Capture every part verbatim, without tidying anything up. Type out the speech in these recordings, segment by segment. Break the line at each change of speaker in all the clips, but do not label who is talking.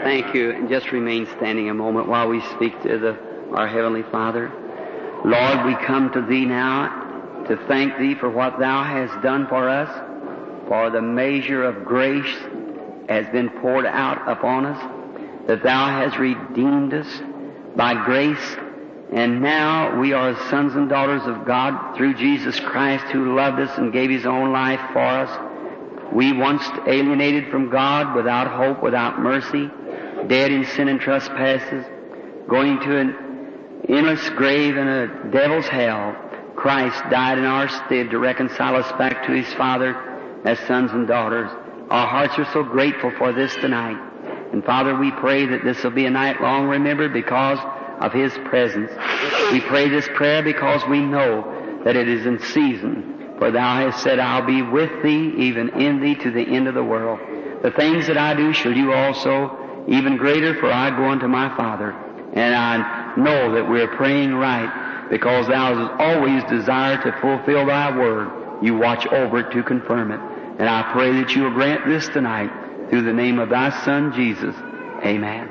thank you. And just remain standing a moment while we speak to the, our Heavenly Father. Lord, we come to Thee now to thank Thee for what Thou hast done for us, for the measure of grace has been poured out upon us, that Thou hast redeemed us by grace, and now we are sons and daughters of God through Jesus Christ, who loved us and gave His own life for us. We once alienated from God, without hope, without mercy, dead in sin and trespasses, going to an endless grave and a devil's hell. Christ died in our stead to reconcile us back to His Father as sons and daughters. Our hearts are so grateful for this tonight. And Father, we pray that this will be a night long remembered because of His presence. We pray this prayer because we know that it is in season. For Thou hast said, I'll be with Thee, even in Thee, to the end of the world. The things that I do shall you also, even greater, for I go unto my Father. And I know that we're praying right, because Thou hast always desired to fulfill Thy word. You watch over it to confirm it. And I pray that you will grant this tonight, through the name of Thy Son, Jesus. Amen.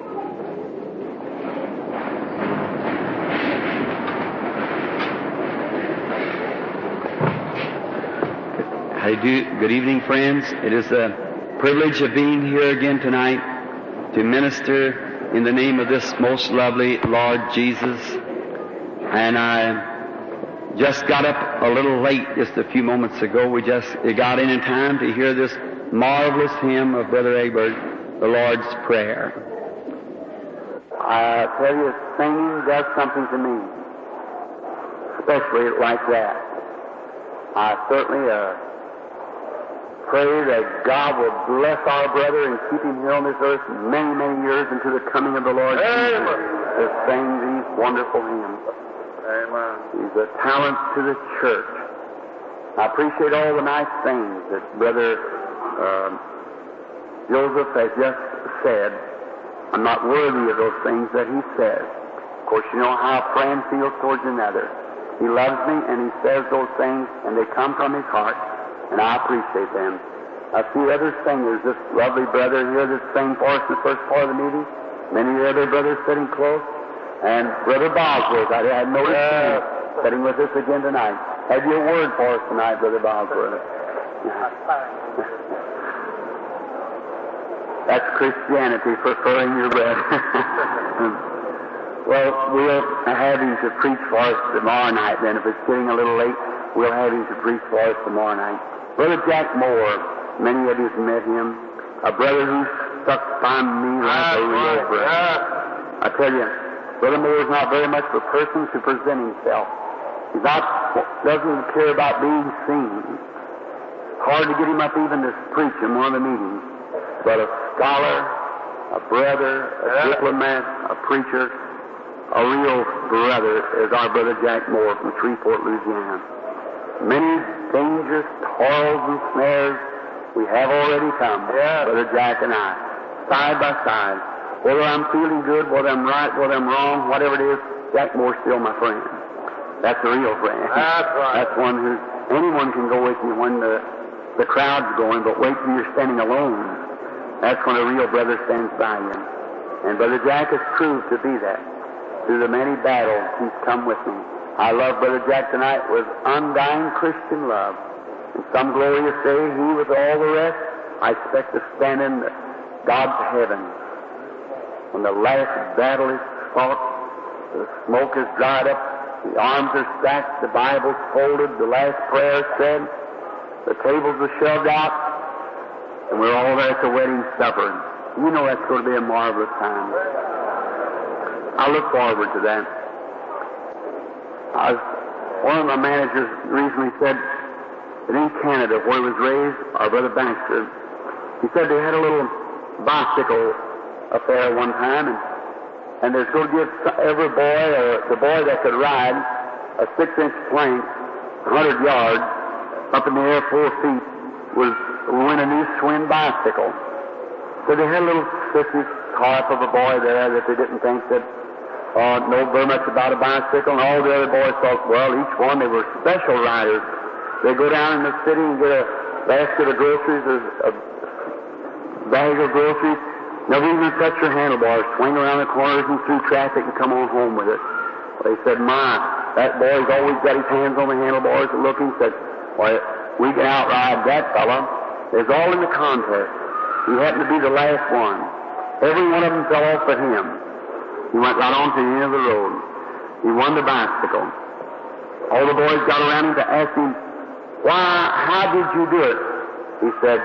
How do you do? Good evening, friends. It is a privilege of being here again tonight to minister in the name of this most lovely Lord Jesus. And I just got up a little late just a few moments ago. We just got in in time to hear this marvelous hymn of Brother Egbert, the Lord's Prayer. I tell you, singing does something to me, especially like that. I certainly uh, pray that God will bless our brother and keep him here on this earth many, many years into the coming of the Lord Jesus to sing these wonderful hymns. Amen. He's a talent to the church. I appreciate all the nice things that Brother uh, Joseph has just said. I'm not worthy of those things that he says. Of course, you know how a friend feels towards another. He loves me, and he says those things, and they come from his heart, and I appreciate them. I see other singers, this lovely brother here that sang for us in the first part of the meeting, many other brothers sitting close, and Brother Bosworth, I had noticed him sitting with us again tonight. Have you a word for us tonight, Brother Bosworth? That's Christianity, preferring your bread. Well, we'll have him to preach for us tomorrow night then. If it's getting a little late, we'll have him to preach for us tomorrow night. Brother Jack Moore, many of you have met him, a brother who stuck by me like a real brother. I tell you, Brother Moore is not very much of a person to present himself. He's not, doesn't care about being seen. Hard to get him up even to preach in one of the meetings. But a scholar, a brother, a yeah. diplomat, a preacher, a real brother is our Brother Jack Moore from Shreveport, Louisiana. Many dangerous toils and snares we have already come, yeah. Brother Jack and I, side by side. Whether I'm feeling good, whether I'm right, whether I'm wrong, whatever it is, Jack Moore's still my friend. That's a real friend.
That's right.
That's one who, anyone can go with you when the, the crowd's going, but wait till you're standing alone. That's when a real brother stands by you. And Brother Jack has proved to be that. Through the many battles he's come with me. I love Brother Jack tonight with undying Christian love. And some glorious day, he with all the rest, I expect to stand in God's heaven. When the last battle is fought, the smoke is dried up, the arms are stacked, the Bible's folded, the last prayer is said, the tables are shoved out, and we're all there at the wedding supper. You know that's going to be a marvelous time. I look forward to that. I was, one of my managers recently said that in Canada, where he was raised, our Brother Baxter, he said they had a little bicycle affair one time, and, and they're going to give every boy, or the boy that could ride, a six-inch plank, one hundred yards, up in the air four feet, was win a new Schwinn bicycle. So they had a little sissy carp of a boy there that they didn't think that uh, know very much about a bicycle, and all the other boys thought, well, each one, they were special riders. They go down in the city and get a basket of groceries, a, a bag of groceries,
Never even touch your handlebars, swing around the corners and through traffic and come on home with it. They said, my, that boy's always got his hands on the handlebars and looking. Said, well, we can outride that fella. It's all in the contest. He happened to be the last one. Every one of them fell off but him. He went right on to the end of the road. He won the bicycle. All the boys got around him to ask him, why, how did you do it? He said,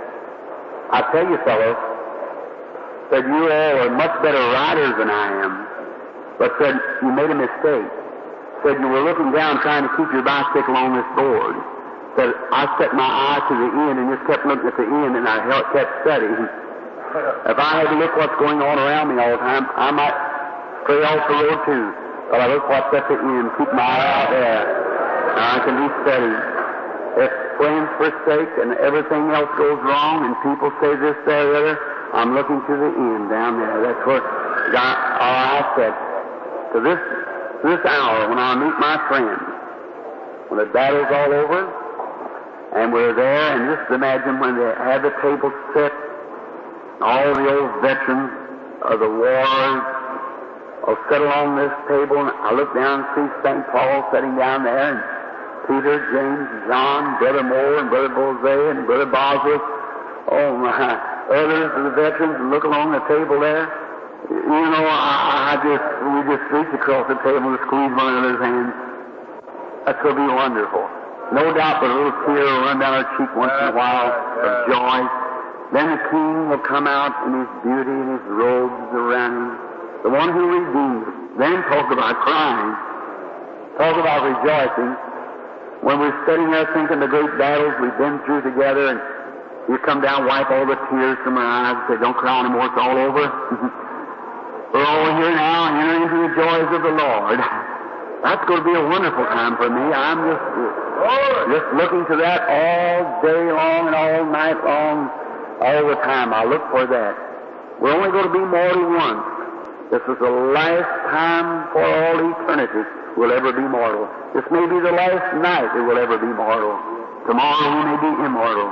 I tell you, fellows, said, you all are much better riders than I am. But said, you made a mistake. Said, you were looking down trying to keep your bicycle on this board. Said, I set my eye to the end and just kept looking at the end and I kept steady. If I had to look what's going on around me all the time, I might stray off the road too. But I look what's at the end, keep my eye out there. Now I can be steady. If friends forsake and everything else goes wrong and people say this, that, or the other, I'm looking to the end down there. That's where God, all I said. To this, this hour when I meet my friends, when the battle's all over, and we're there, and just imagine when they have the table set, all the old veterans of the wars will sit along this table, and I look down and see Saint Paul sitting down there, and Peter, James, John, Brother Moore, and Brother Bosé, and Brother Bosworth, oh my, others of the veterans, and look along the table there. You know, I, I just, we just reach across the table and squeeze one another's hands. That's going to be wonderful. No doubt but a little tear will run down our cheek once in a while of joy. Then the King will come out in his beauty and his robes around him. The one who redeemed us. Then talk about crying. Talk about rejoicing. When we're sitting there thinking the great battles we've been through together, and you come down, wipe all the tears from our eyes, and say, don't cry anymore, it's all over. We're all here now, entering into the joys of the Lord. That's going to be a wonderful time for me. I'm just, just looking to that all day long and all night long, all the time. I look for that. We're only going to be mortal once. This is the last time for all eternity we'll ever be mortal. This may be the last night it will ever be mortal. Tomorrow we may be immortal.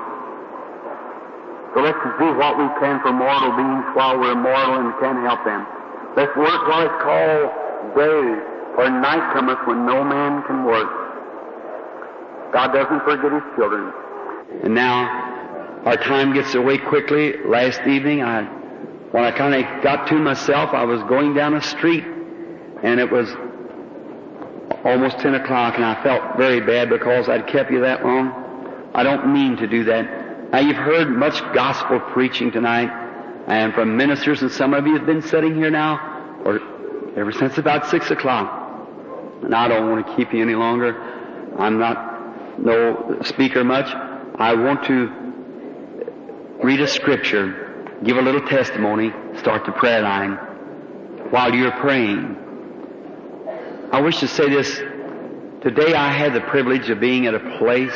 So let's do what we can for mortal beings while we're mortal and can help them. Let's work while it's called day, for night cometh when no man can work. God doesn't forget his children.
And now, our time gets away quickly. Last evening, I, when I kind of got to myself, I was going down a street, and it was almost ten o'clock, and I felt very bad because I'd kept you that long. I don't mean to do that. Now, you've heard much gospel preaching tonight, and from ministers, and some of you have been sitting here now, or ever since about six o'clock. And I don't want to keep you any longer. I'm not no speaker much. I want to read a scripture, give a little testimony, start the prayer line while you're praying. I wish to say this. Today I had the privilege of being at a place,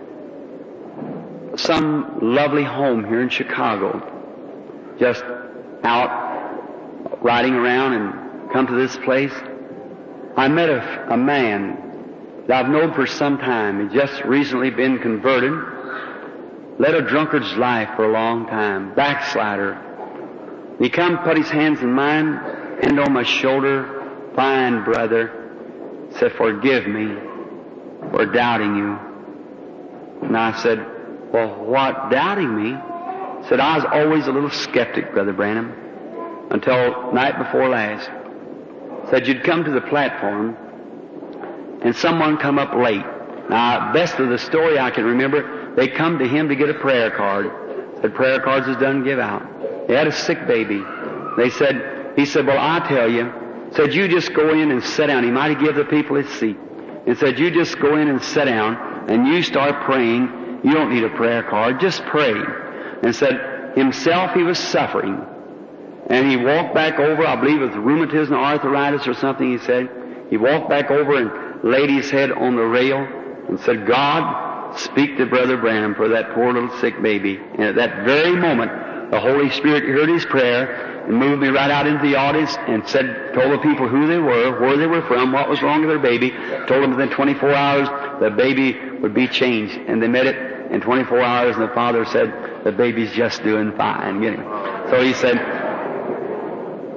some lovely home here in Chicago, just out riding around and come to this place. I met a, a man that I've known for some time. He'd just recently been converted, led a drunkard's life for a long time, backslider. He come, put his hands in mine, hand on my shoulder, fine brother, said, forgive me for doubting you. And I said, well, what, doubting me? Said, I was always a little skeptic, Brother Branham, until night before last. Said, you'd come to the platform, and someone come up late. Now, best of the story I can remember, they come to him to get a prayer card. Said, prayer cards is done, give out. They had a sick baby. They said, he said, well, I tell you, said, you just go in and sit down. He might have given the people his seat. And said, you just go in and sit down, and you start praying. You don't need a prayer card, just pray. And said, himself he was suffering. And he walked back over, I believe it was rheumatism or arthritis or something, he said. He walked back over and laid his head on the rail and said, God, speak to Brother Branham for that poor little sick baby. And at that very moment, the Holy Spirit heard his prayer and moved me right out into the audience and said, told the people who they were, where they were from, what was wrong with their baby, told them within twenty-four hours the baby would be changed. And they met it in twenty-four hours, and the father said, the baby's just doing fine. Get him. So he said,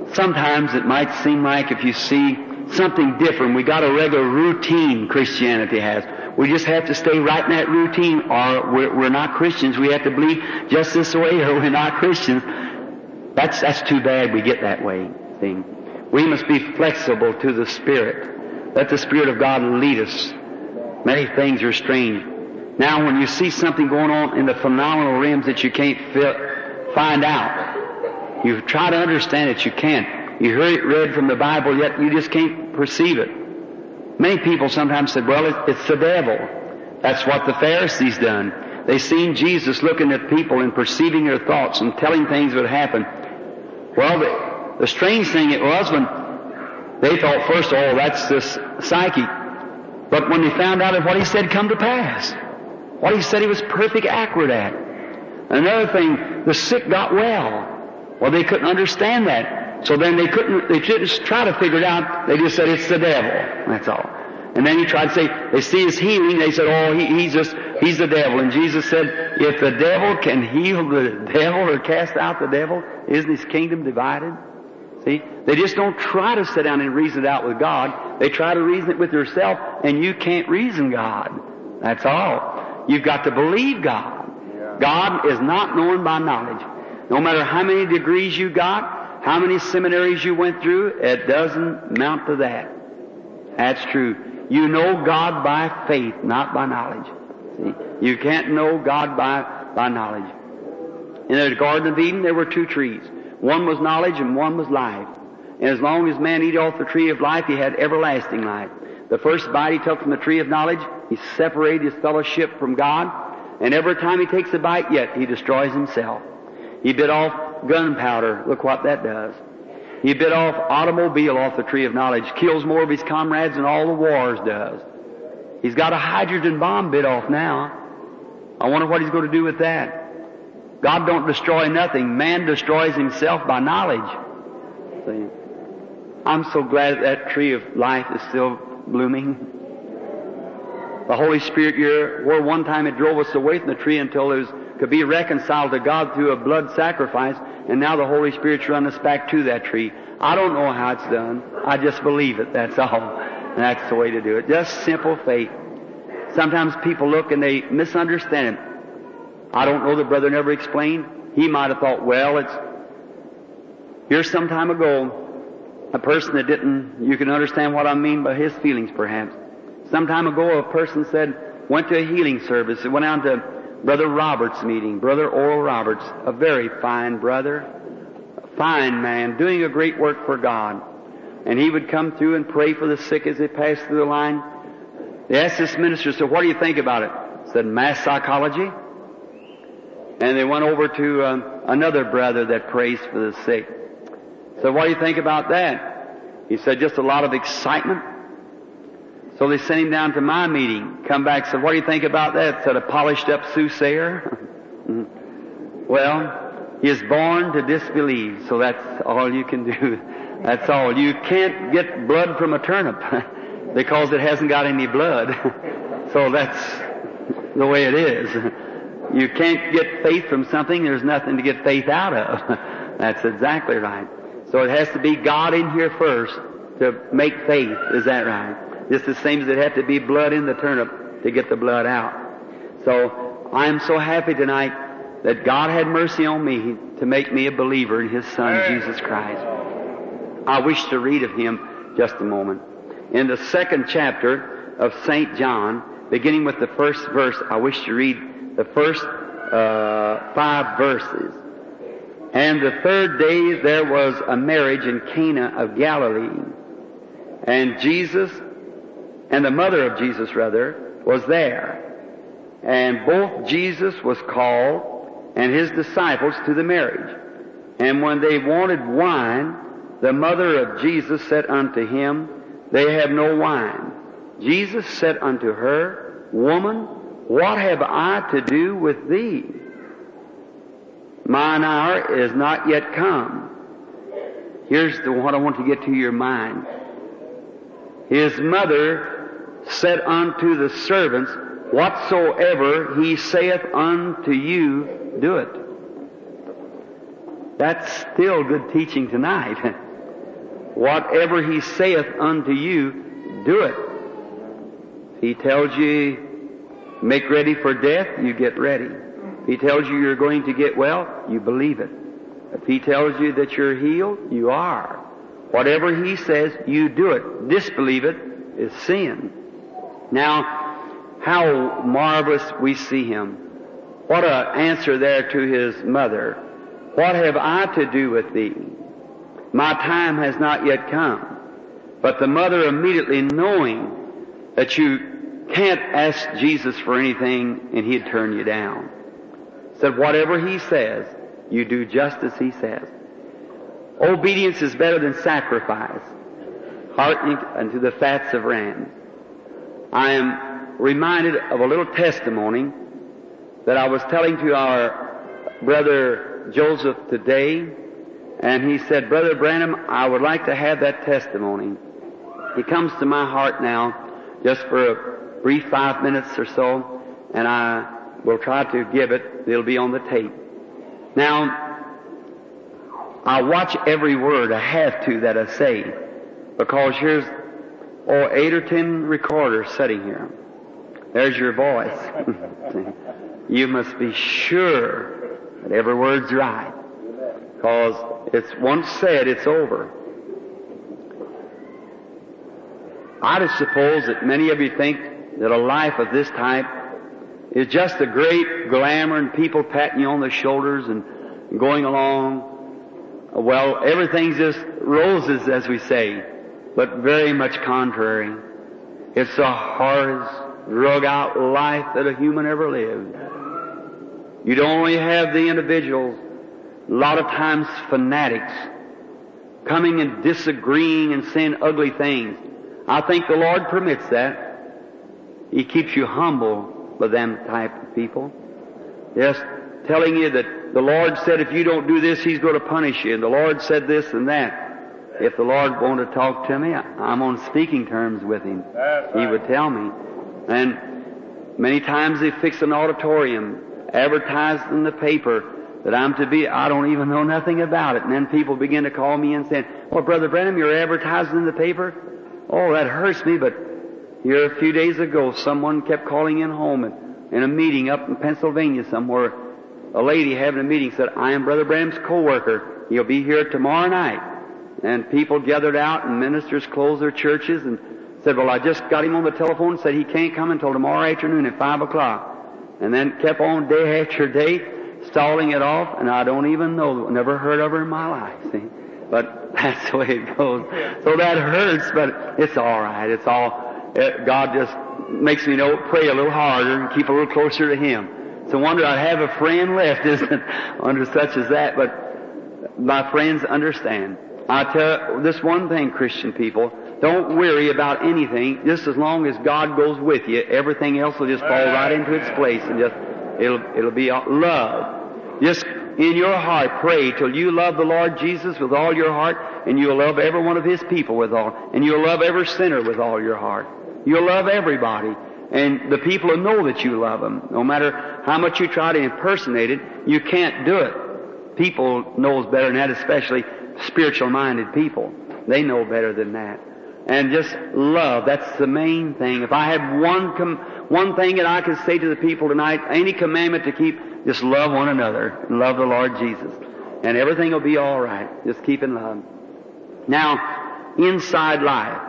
sometimes it might seem like if you see something different, we got a regular routine Christianity has. We just have to stay right in that routine, or we're, we're not Christians. We have to believe just this way, or we're not Christians. That's, that's too bad we get that way. See? We must be flexible to the Spirit. Let the Spirit of God lead us. Many things are strange. Now, when you see something going on in the phenomenal realms that you can't fi- find out, you try to understand it, you can't. You heard it read from the Bible, yet you just can't perceive it. Many people sometimes say, well, it's the devil. That's what the Pharisees done. They seen Jesus looking at people and perceiving their thoughts and telling things would happen. Well, the, the strange thing it was when they thought first, oh, that's this psychic. But when they found out that what he said come to pass, what he said he was perfect accurate at. Another thing, the sick got well. Well, they couldn't understand that. So then they couldn't, they just try to figure it out. They just said it's the devil. That's all. And then he tried to say, they see his healing. They said, oh, he, he's just, he's the devil. And Jesus said, if the devil can heal the devil or cast out the devil, isn't his kingdom divided? See? They just don't try to sit down and reason it out with God. They try to reason it with yourself, and you can't reason God. That's all. You've got to believe God. God is not known by knowledge. No matter how many degrees you got, how many seminaries you went through, it doesn't amount to that. That's true. You know God by faith, not by knowledge. See? You can't know God by, by knowledge. In the Garden of Eden, there were two trees. One was knowledge and one was life. And as long as man eat off the tree of life, he had everlasting life. The first bite he took from the tree of knowledge, he separated his fellowship from God. And every time he takes a bite yet, he destroys himself. He bit off gunpowder. Look what that does. He bit off automobile off the tree of knowledge. Kills more of his comrades than all the wars does. He's got a hydrogen bomb bit off now. I wonder what he's going to do with that. God don't destroy nothing. Man destroys himself by knowledge. See? I'm so glad that, that tree of life is still blooming. The Holy Spirit here, where one time it drove us away from the tree until it was, could be reconciled to God through a blood sacrifice, and now the Holy Spirit's run us back to that tree. I don't know how it's done. I just believe it, that's all. And that's the way to do it. Just simple faith. Sometimes people look and they misunderstand it. I don't know, the brother never explained. He might have thought, well, it's... Here's some time ago, a person that didn't... You can understand what I mean by his feelings, perhaps. Some time ago, a person said, went to a healing service. It went out to Brother Roberts' meeting. Brother Oral Roberts, a very fine brother, a fine man, doing a great work for God. And he would come through and pray for the sick as they passed through the line. They asked this minister, so what do you think about it? He said, mass psychology. And they went over to um, another brother that prays for the sick. So what do you think about that? He said, just a lot of excitement. So they sent him down to my meeting. Come back, said, what do you think about that? Said, a polished up soothsayer. Well, he is born to disbelieve, so that's all you can do. That's all. You can't get blood from a turnip because it hasn't got any blood. So that's the way it is. You can't get faith from something there's nothing to get faith out of. That's exactly right. So it has to be God in here first to make faith. Is that right? Just the same as it had to be blood in the turnip to get the blood out. So I'm so happy tonight that God had mercy on me to make me a believer in His Son, Jesus Christ. I wish to read of Him just a moment. In the second chapter of Saint John, beginning with the first verse, I wish to read the first uh, five verses. And the third day there was a marriage in Cana of Galilee, and Jesus, and the mother of Jesus rather, was there. And both Jesus was called and his disciples to the marriage. And when they wanted wine, the mother of Jesus said unto him, they have no wine. Jesus said unto her, Woman, what have I to do with thee? Mine hour is not yet come. Here's the, what I want to get to your mind. His mother said unto the servants, Whatsoever he saith unto you, do it. That's still good teaching tonight. whatever He saith unto you, do it. If He tells you, make ready for death, you get ready. If He tells you you're going to get well, you believe it. If He tells you that you're healed, you are. Whatever He says, you do it. Disbelieve it is sin. Now, how marvelous we see Him. What an answer there to His mother. What have I to do with thee? My time has not yet come. But the mother, immediately knowing that you can't ask Jesus for anything and He'd turn you down, said, whatever He says, you do just as He says. Obedience is better than sacrifice, hearkening unto the fats of rams. I am reminded of a little testimony that I was telling to our brother Joseph today, and he said, Brother Branham, I would like to have that testimony. It comes to my heart now, just for a brief five minutes or so, and I will try to give it. It'll be on the tape. Now, I watch every word. I have to that I say, because here's oh, eight or ten recorders sitting here. There's your voice. You must be sure that every word's right, because it's once said, it's over. I just suppose that many of you think that a life of this type is just a great glamour and people patting you on the shoulders and going along. Well, everything's just roses, as we say, but very much contrary. It's the hardest, drug-out life that a human ever lived. You don't only have the individuals, a lot of times fanatics, coming and disagreeing and saying ugly things. I think the Lord permits that. He keeps you humble with them type of people. Just telling you that the Lord said if you don't do this, He's going to punish you. And the Lord said this and that. If the Lord wanted to talk to me, I'm on speaking terms with Him. He would tell me. And many times they fix an auditorium, advertised in the paper that I'm to be, I don't even know nothing about it. And then people begin to call me and say, well, Brother Branham, you're advertising in the paper? Oh, that hurts me, but here a few days ago, someone kept calling in home and, in a meeting up in Pennsylvania somewhere. A lady having a meeting said, I am Brother Branham's co-worker. He'll be here tomorrow night. And people gathered out and ministers closed their churches and said, well, I just got him on the telephone and said he can't come until tomorrow afternoon at five o'clock. And then kept on day after day, stalling it off, and I don't even know, never heard of her in my life, see. But that's the way it goes. So that hurts, but it's all right. It's all, it, God just makes me know, pray a little harder and keep a little closer to Him. It's a wonder I have a friend left, isn't it, under such as that. But my friends understand. I tell this one thing, Christian people, don't worry about anything. Just as long as God goes with you, everything else will just fall right into its place, and just it'll it'll be love. Just in your heart, pray till you love the Lord Jesus with all your heart, and you'll love every one of His people with all, and you'll love every sinner with all your heart. You'll love everybody, and the people will know that you love them. No matter how much you try to impersonate it, you can't do it. People knows better than that, especially spiritual-minded people. They know better than that. And just love, that's the main thing. If I had one com- one thing that I could say to the people tonight, any commandment to keep, just love one another and love the Lord Jesus. And everything will be all right. Just keep in love. Now, inside life,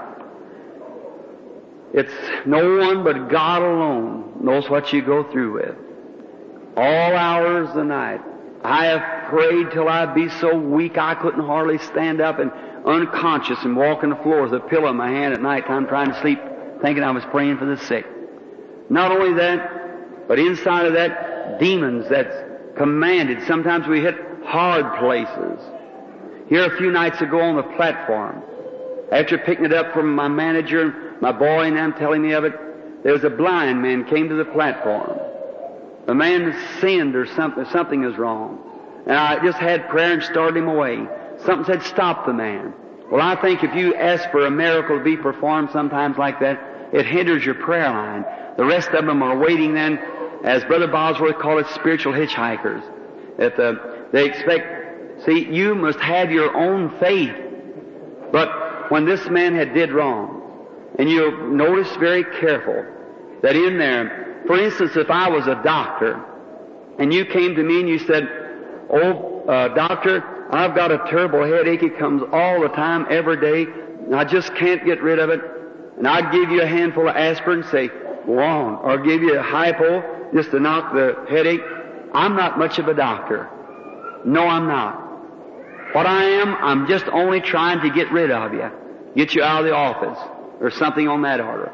it's no one but God alone knows what you go through with. All hours of the night. I have prayed till I'd be so weak I couldn't hardly stand up and unconscious and walk on the floor with a pillow in my hand at night time trying to sleep, thinking I was praying for the sick. Not only that, but inside of that, demons that's commanded. Sometimes we hit hard places. Here a few nights ago on the platform, after picking it up from my manager, my boy and them telling me of it, there was a blind man came to the platform. The man sinned or something, something is wrong. And I just had prayer and started him away. Something said, stop the man. Well, I think if you ask for a miracle to be performed sometimes like that, it hinders your prayer line. The rest of them are waiting then, as Brother Bosworth called it, spiritual hitchhikers. That uh, they expect, see, you must have your own faith. But when this man had did wrong, and you'll notice very careful that in there, for instance, if I was a doctor, and you came to me and you said, "Oh, uh, doctor, I've got a terrible headache. It comes all the time, every day, and I just can't get rid of it." And I'd give you a handful of aspirin and say, "Go on," or give you a hypo just to knock the headache. I'm not much of a doctor. No, I'm not. What I am, I'm just only trying to get rid of you, get you out of the office, or something on that order.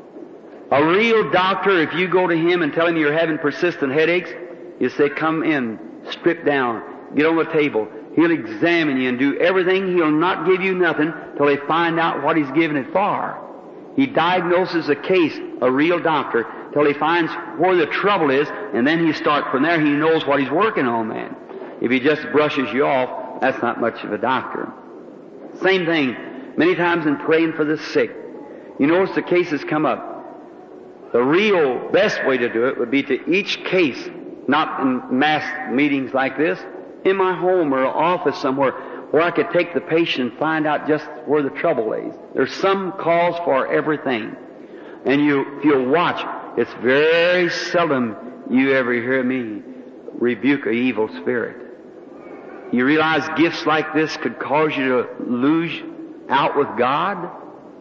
A real doctor, if you go to him and tell him you're having persistent headaches, you say, "Come in, strip down, get on the table." He'll examine you and do everything. He'll not give you nothing till they find out what he's giving it for. He diagnoses a case, a real doctor, till he finds where the trouble is, and then he starts from there. He knows what he's working on, man. If he just brushes you off, that's not much of a doctor. Same thing, many times in praying for the sick. You notice the cases come up. The real best way to do it would be to each case, not in mass meetings like this, in my home or office somewhere, where I could take the patient and find out just where the trouble lays. There's some cause for everything. And you, if you'll watch, it's very seldom you ever hear me rebuke an evil spirit. You realize gifts like this could cause you to lose out with God?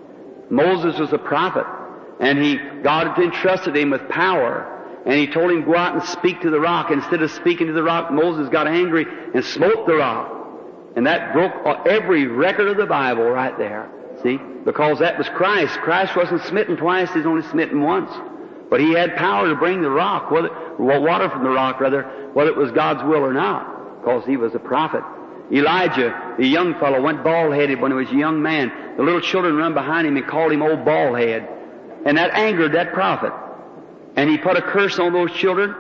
Moses was a prophet, and he, God had entrusted him with power, and he told him, "Go out and speak to the rock." Instead of speaking to the rock, Moses got angry and smote the rock. And that broke every record of the Bible right there. See? Because that was Christ. Christ wasn't smitten twice, he's only smitten once. But he had power to bring the rock, whether, well, water from the rock rather, whether it was God's will or not, because he was a prophet. Elijah, the young fellow, went bald-headed when he was a young man. The little children run behind him and called him old bald-head. And that angered that prophet. And he put a curse on those children,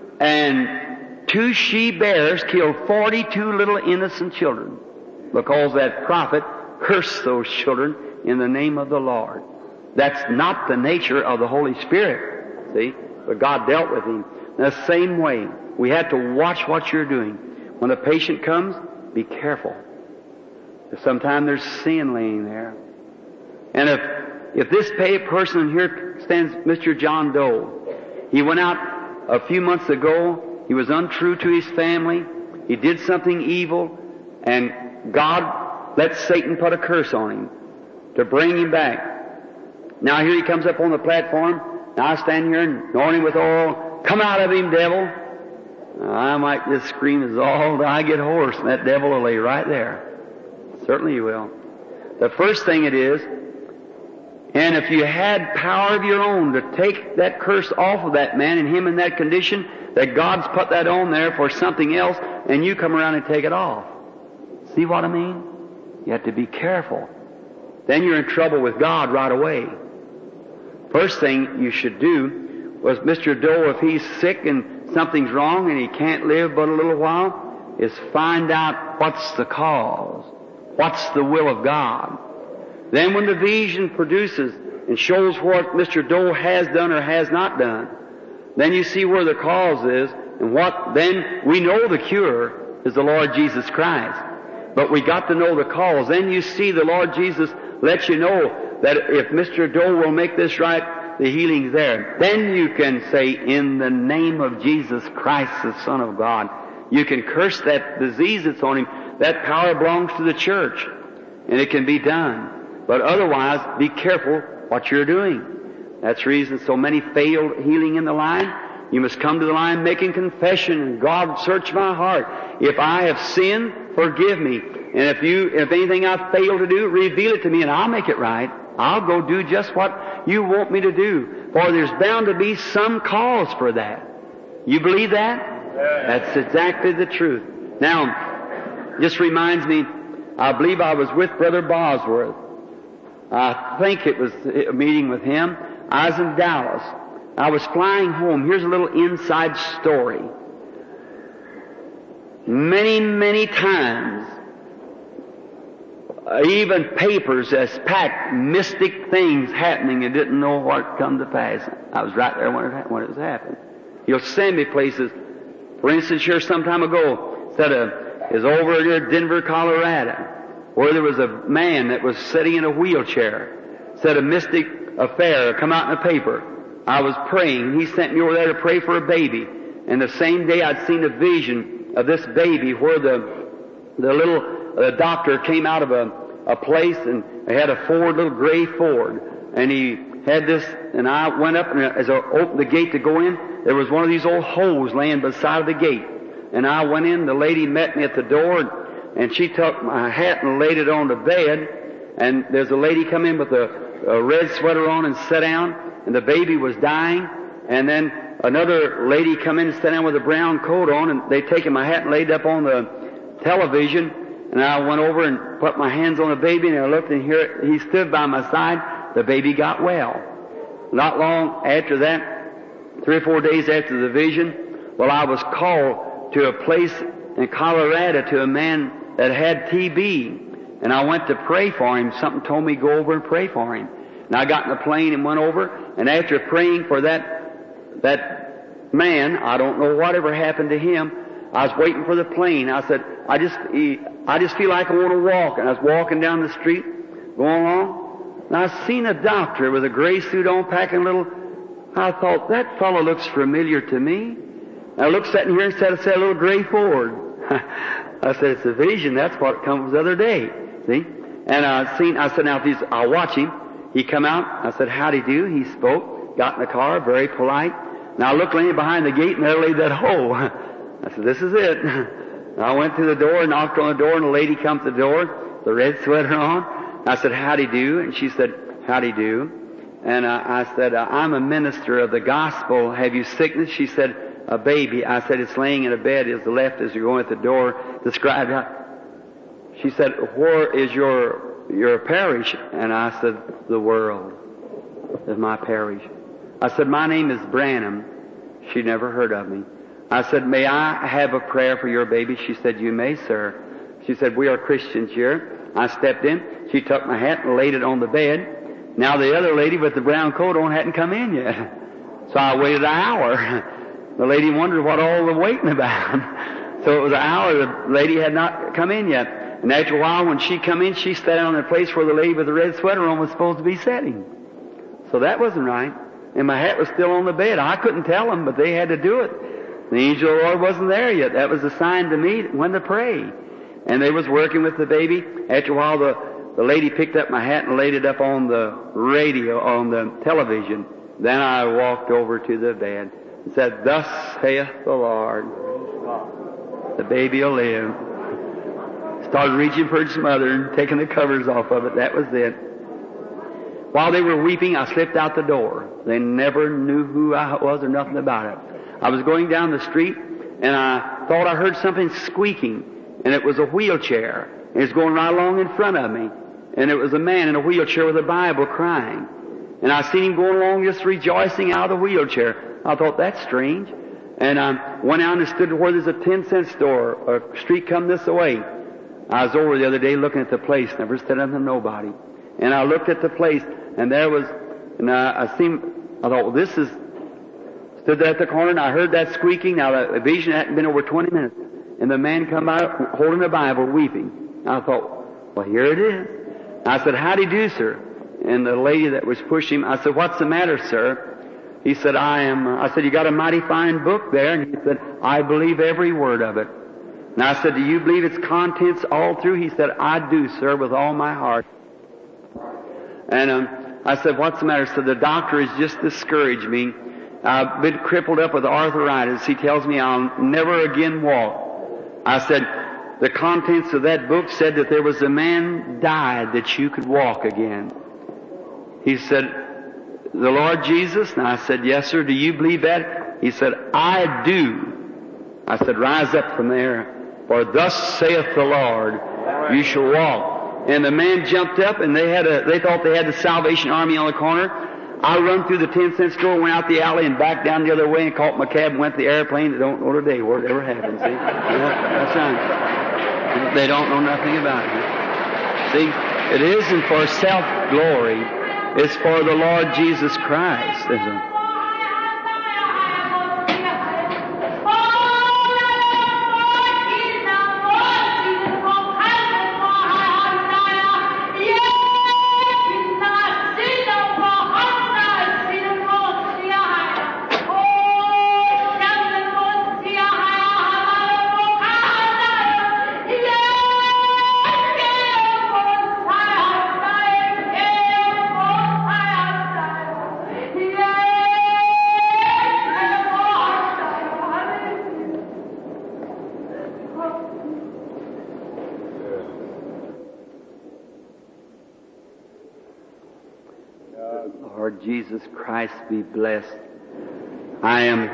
and two she-bears killed forty-two little innocent children, because that prophet cursed those children in the name of the Lord. That's not the nature of the Holy Spirit, see? But God dealt with him. In the same way, we have to watch what you're doing. When a patient comes, be careful. Sometimes there's sin laying there. And if if this person here stands Mister John Doe, he went out a few months ago, he was untrue to his family, he did something evil, and God let Satan put a curse on him to bring him back. Now here he comes up on the platform, and I stand here and anoint him with oil. "Come out of him, devil." I might just scream as all I get hoarse, and that devil will lay right there. Certainly he will. The first thing it is, and if you had power of your own to take that curse off of that man and him in that condition, that God's put that on there for something else, and you come around and take it off. See what I mean? You have to be careful. Then you're in trouble with God right away. First thing you should do was Mister Doe, if he's sick and something's wrong and he can't live but a little while, is find out what's the cause. What's the will of God? Then when the vision produces and shows what Mister Doe has done or has not done, then you see where the cause is, and what, then we know the cure is the Lord Jesus Christ. But we got to know the cause. Then you see the Lord Jesus lets you know that if Mister Doe will make this right, the healing's there. Then you can say, "In the name of Jesus Christ, the Son of God," you can curse that disease that's on him. That power belongs to the church, and it can be done. But otherwise, be careful what you're doing. That's the reason so many fail healing in the line. You must come to the line making confession, and God, search my heart. If I have sinned, forgive me. And if you, if anything I've failed to do, reveal it to me, and I'll make it right. I'll go do just what you want me to do. For there's bound to be some cause for that. You believe that? That's exactly the truth. Now, this reminds me, I believe I was with Brother Bosworth. I think it was a meeting with him. I was in Dallas. I was flying home. Here's a little inside story. Many, many times, even papers has packed mystic things happening and didn't know what come to pass. I was right there when it, when it was happening. He'll send me places. For instance, here some time ago, said uh, is over near Denver, Colorado. where there was a man that was sitting in a wheelchair. Said a mystic affair come out in the paper. I was praying. He sent me over there to pray for a baby. And the same day I'd seen a vision of this baby where the the little uh, doctor came out of a, a place and they had a Ford, little gray Ford. And he had this, and I went up and as I opened the gate to go in, there was one of these old hoes laying beside the gate. And I went in, the lady met me at the door, and she took my hat and laid it on the bed. And there's a lady come in with a, a red sweater on and sat down, and the baby was dying. And then another lady come in and sat down with a brown coat on, and they taken my hat and laid it up on the television. And I went over and put my hands on the baby, and I looked, and here he stood by my side. The baby got well. Not long after that, three or four days after the vision, well, I was called to a place in Colorado to a man that had T B. And I went to pray for him. Something told me go over and pray for him. And I got in the plane and went over. And after praying for that, that man, I don't know whatever happened to him. I was waiting for the plane. I said, I just, I just feel like I want to walk. And I was walking down the street, going along. And I seen a doctor with a gray suit on, packing a little. I thought, that fellow looks familiar to me. And I looked sitting here and said, I said, a little gray Ford. I said, it's a vision. That's what comes the other day. See? And I seen, I said, now if he's, I'll watch him. He come out. I said, howdy do. He spoke, got in the car, very polite. Now I looked laying behind the gate and there lay that hole. I said, this is it. And I went to the door, knocked on the door, and a lady come to the door, the red sweater on. I said, howdy do. And she said, howdy do. And uh, I said, uh, I'm a minister of the gospel. Have you sickness? She said, a baby. I said, it's laying in a bed as the left as you're going at the door. Described how. She said, where is your, your parish? And I said, the world is my parish. I said, my name is Branham. She never heard of me. I said, may I have a prayer for your baby? She said, you may, sir. She said, we are Christians here. I stepped in. She took my hat and laid it on the bed. Now the other lady with the brown coat on hadn't come in yet. So I waited an hour. The lady wondered what all the waiting about. So it was an hour. The lady had not come in yet. And after a while, when she come in, she sat down in the place where the lady with the red sweater on was supposed to be sitting. So that wasn't right. And my hat was still on the bed. I couldn't tell them, but they had to do it. The angel of the Lord wasn't there yet. That was a sign to me when to pray. And they was working with the baby. After a while, the, the lady picked up my hat and laid it up on the radio, on the television. Then I walked over to the bed and said, thus saith the Lord, the baby will live. Started reaching for its mother and taking the covers off of it. That was it. While they were weeping, I slipped out the door. They never knew who I was or nothing about it. I was going down the street, and I thought I heard something squeaking, and it was a wheelchair. It was going right along in front of me, and it was a man in a wheelchair with a Bible crying. And I seen him going along just rejoicing out of the wheelchair. I thought, that's strange. And I went out and stood where there's a ten cent store, a street come this way. I was over the other day looking at the place, never said nothing to nobody. And I looked at the place, and there was, and I, I seen, I thought, well, this is, stood there at the corner, and I heard that squeaking. Now, the vision hadn't been over twenty minutes. And the man come out holding the Bible, weeping. I thought, well, here it is. I said, howdy do, sir? And the lady that was pushing him, I said, what's the matter, sir? He said, I am, I said, you got a mighty fine book there. And he said, I believe every word of it. And I said, do you believe its contents all through? He said, I do, sir, with all my heart. And um, I said, what's the matter? So the doctor has just discouraged me. I've been crippled up with arthritis. He tells me I'll never again walk. I said, the contents of that book said that there was a man died that you could walk again. He said, the Lord Jesus? And I said, yes, sir. Do you believe that? He said, I do. I said, rise up from there. For thus saith the Lord, you shall walk. And the man jumped up, and they had a, they thought they had the Salvation Army on the corner. I run through the ten cent store, went out the alley, and back down the other way, and caught my cab and went to the airplane. They don't know today where it ever happened, see? Yeah, that's right. They don't know nothing about it. See, it isn't for self-glory. It's for the Lord Jesus Christ, isn't it? Lord Jesus Christ be blessed. I am,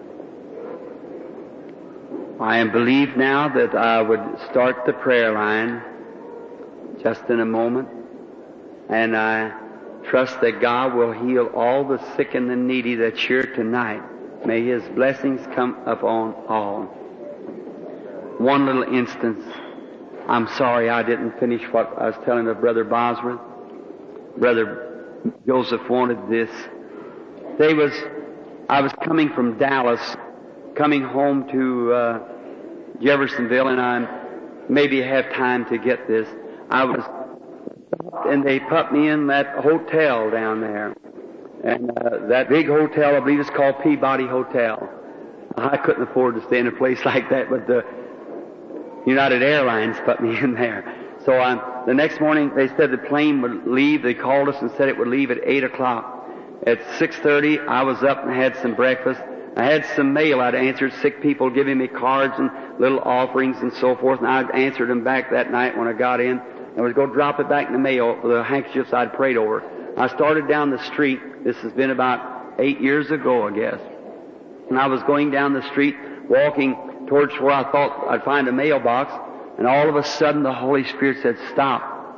I am believed now that I would start the prayer line just in a moment. And I trust that God will heal all the sick and the needy that's here tonight. May His blessings come upon all. One little instance. I'm sorry I didn't finish what I was telling of Brother Bosworth. Brother Joseph wanted this. They was, I was coming from Dallas, coming home to uh, Jeffersonville, and I maybe have time to get this. I was, and they put me in that hotel down there. And uh, that big hotel, I believe it's called Peabody Hotel. I couldn't afford to stay in a place like that, but the United Airlines put me in there. So um, the next morning, they said the plane would leave. They called us and said it would leave at eight o'clock. At six thirty, I was up and had some breakfast. I had some mail. I'd answered sick people giving me cards and little offerings and so forth, and I'd answered them back that night when I got in. I would go drop it back in the mail with the handkerchiefs I'd prayed over. I started down the street. This has been about eight years ago, I guess. And I was going down the street, walking towards where I thought I'd find a mailbox, and all of a sudden the Holy Spirit said, stop.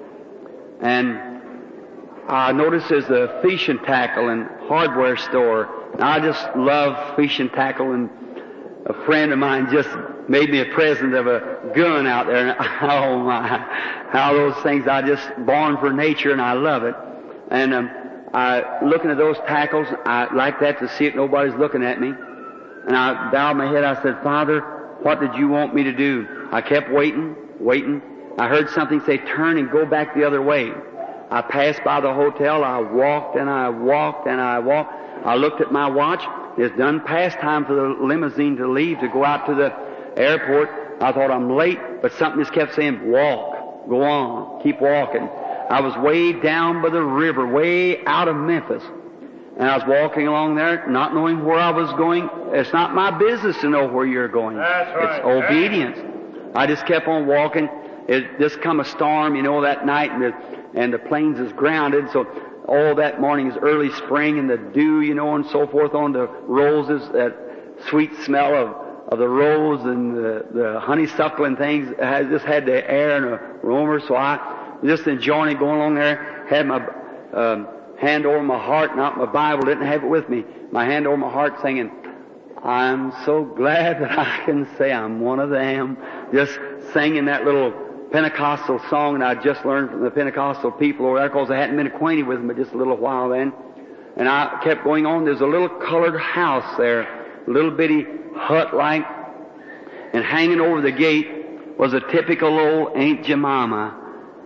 And I noticed there's a fish and tackle and hardware store. And I just love fish and tackle, and a friend of mine just made me a present of a gun out there. And oh my, how those things, I just born for nature and I love it. And um, I, looking at those tackles, I like that to see it, nobody's looking at me. And I bowed my head, I said, Father, what did you want me to do? I kept waiting, waiting. I heard something say, turn and go back the other way. I passed by the hotel, I walked and I walked and I walked. I looked at my watch, it's done past time for the limousine to leave to go out to the airport. I thought I'm late, but something just kept saying, walk, go on, keep walking. I was way down by the river, way out of Memphis. And I was walking along there, not knowing where I was going. It's not my business to know where you're going.
That's right.
It's obedience. I just kept on walking. It just come a storm, you know, that night, and the, and the plains is grounded. So all that morning is early spring, and the dew, you know, and so forth on the roses, that sweet smell of, of the rose and the, the honeysuckle and things. I just had the air and aroma. So I just enjoying it, going along there, had my um, hand over my heart, not my Bible, didn't have it with me. My hand over my heart singing, I'm so glad that I can say I'm one of them. Just singing that little Pentecostal song that I just learned from the Pentecostal people over there, because I hadn't been acquainted with them but just a little while then. And I kept going on. There's a little colored house there, a little bitty hut-like, and hanging over the gate was a typical old Aunt Jemima.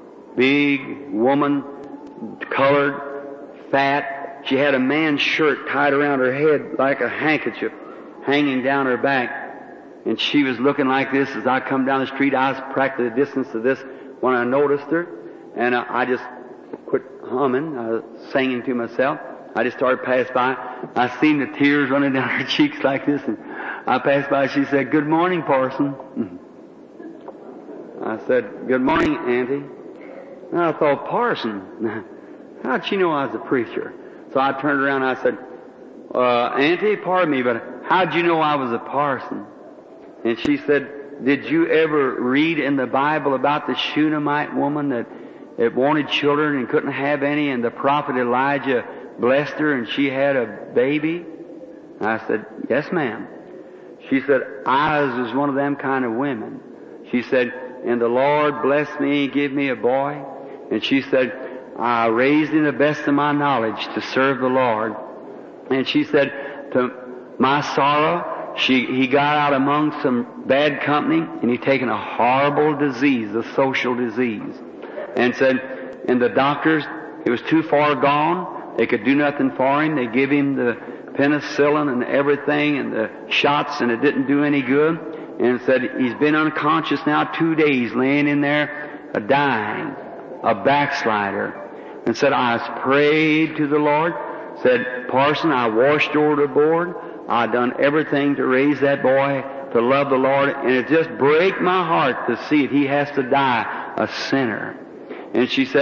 Big woman, colored, fat. She had a man's shirt tied around her head like a handkerchief, hanging down her back. And she was looking like this as I come down the street. I was practically the distance of this when I noticed her. And uh, I just quit humming. I was singing to myself. I just started passing by. I seen the tears running down her cheeks like this. And I passed by. She said, good morning, Parson. I said, good morning, Auntie. And I thought, Parson? How'd she know I was a preacher? So I turned around and I said, uh, Auntie, pardon me, but how'd you know I was a parson? And she said, did you ever read in the Bible about the Shunammite woman that, that wanted children and couldn't have any, and the prophet Elijah blessed her and she had a baby? And I said, yes, ma'am. She said, I was one of them kind of women. She said, and the Lord blessed me, give me a boy. And she said, I raised him the best of my knowledge to serve the Lord. And she said, to my sorrow, she, he got out among some bad company, and he'd taken a horrible disease, a social disease. And said, and the doctors, he was too far gone. They could do nothing for him. They give him the penicillin and everything and the shots, and it didn't do any good. And said, he's been unconscious now two days, laying in there, a dying, a backslider. And said, I prayed to the Lord. Said, Parson, I washed over the board. I done everything to raise that boy to love the Lord. And it just break my heart to see it. He has to die a sinner. And she said,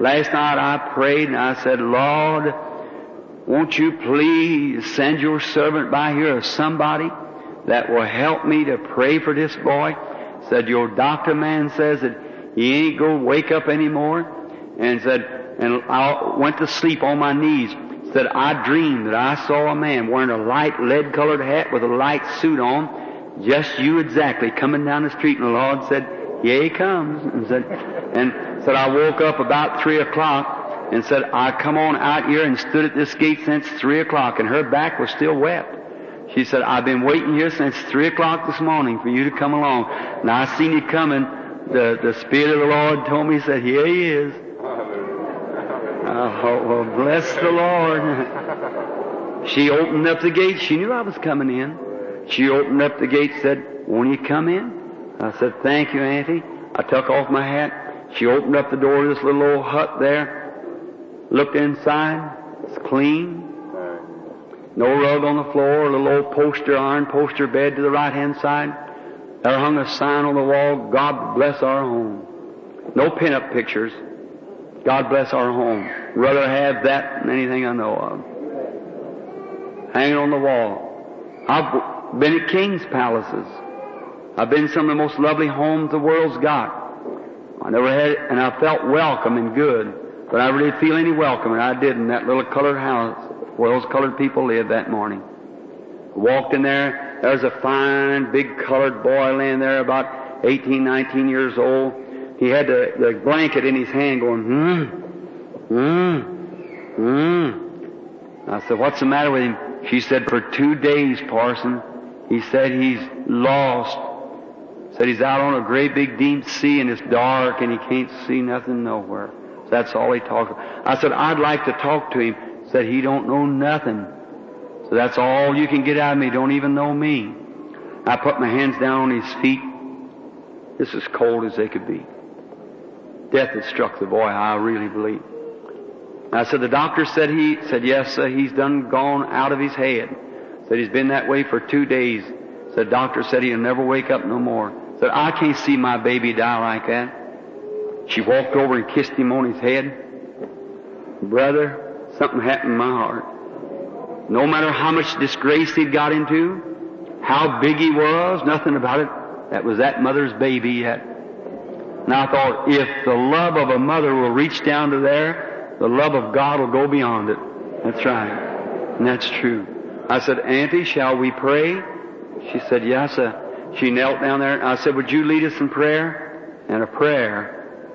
last night I prayed and I said, Lord, won't you please send your servant by here or somebody that will help me to pray for this boy? Said, your doctor man says that he ain't going to wake up anymore. And said, and I went to sleep on my knees. Said, I dreamed that I saw a man wearing a light lead-colored hat with a light suit on, just you exactly, coming down the street. And the Lord said, here he comes. And said, and said, I woke up about three o'clock. And said, I come on out here and stood at this gate since three o'clock, and her back was still wet. She said, I've been waiting here since three o'clock this morning for you to come along. And I seen you coming. The, the Spirit of the Lord told me, he said, here he is. Oh, well, bless the Lord. She opened up the gate. She knew I was coming in. She opened up the gate, said, won't you come in? I said, thank you, Auntie. I took off my hat. She opened up the door of this little old hut there. Looked inside. It's clean. No rug on the floor. A little old poster, iron poster bed to the right-hand side. There hung a sign on the wall, God bless our home. No pin-up pictures. God bless our home. Rather have that than anything I know of. Hanging on the wall. I've been at king's palaces. I've been in some of the most lovely homes the world's got. I never had, and I felt welcome and good. But I really feel any welcome, and I did in that little colored house where those colored people lived that morning. I walked in there. There's a fine, big colored boy laying there about eighteen, nineteen years old. He had the, the blanket in his hand going, hmm, hmm, hmm. I said, what's the matter with him? She said, for two days, Parson, he said he's lost. Said he's out on a great big deep sea and it's dark and he can't see nothing nowhere. That's all he talked about. I said, I'd like to talk to him. Said, he don't know nothing. So that's all you can get out of me. Don't even know me. I put my hands down on his feet. This is cold as they could be. Death had struck the boy, I really believe. I said, the doctor said he, said, yes, sir, he's done gone out of his head. Said, he's been that way for two days. Said, doctor said he'll never wake up no more. Said, I can't see my baby die like that. She walked over and kissed him on his head. Brother, something happened in my heart. No matter how much disgrace he'd got into, how big he was, nothing about it. That was that mother's baby yet. And I thought, if the love of a mother will reach down to there, the love of God will go beyond it. That's right. And that's true. I said, Auntie, shall we pray? She said, yes, sir. She knelt down there. And I said, would you lead us in prayer? And a prayer.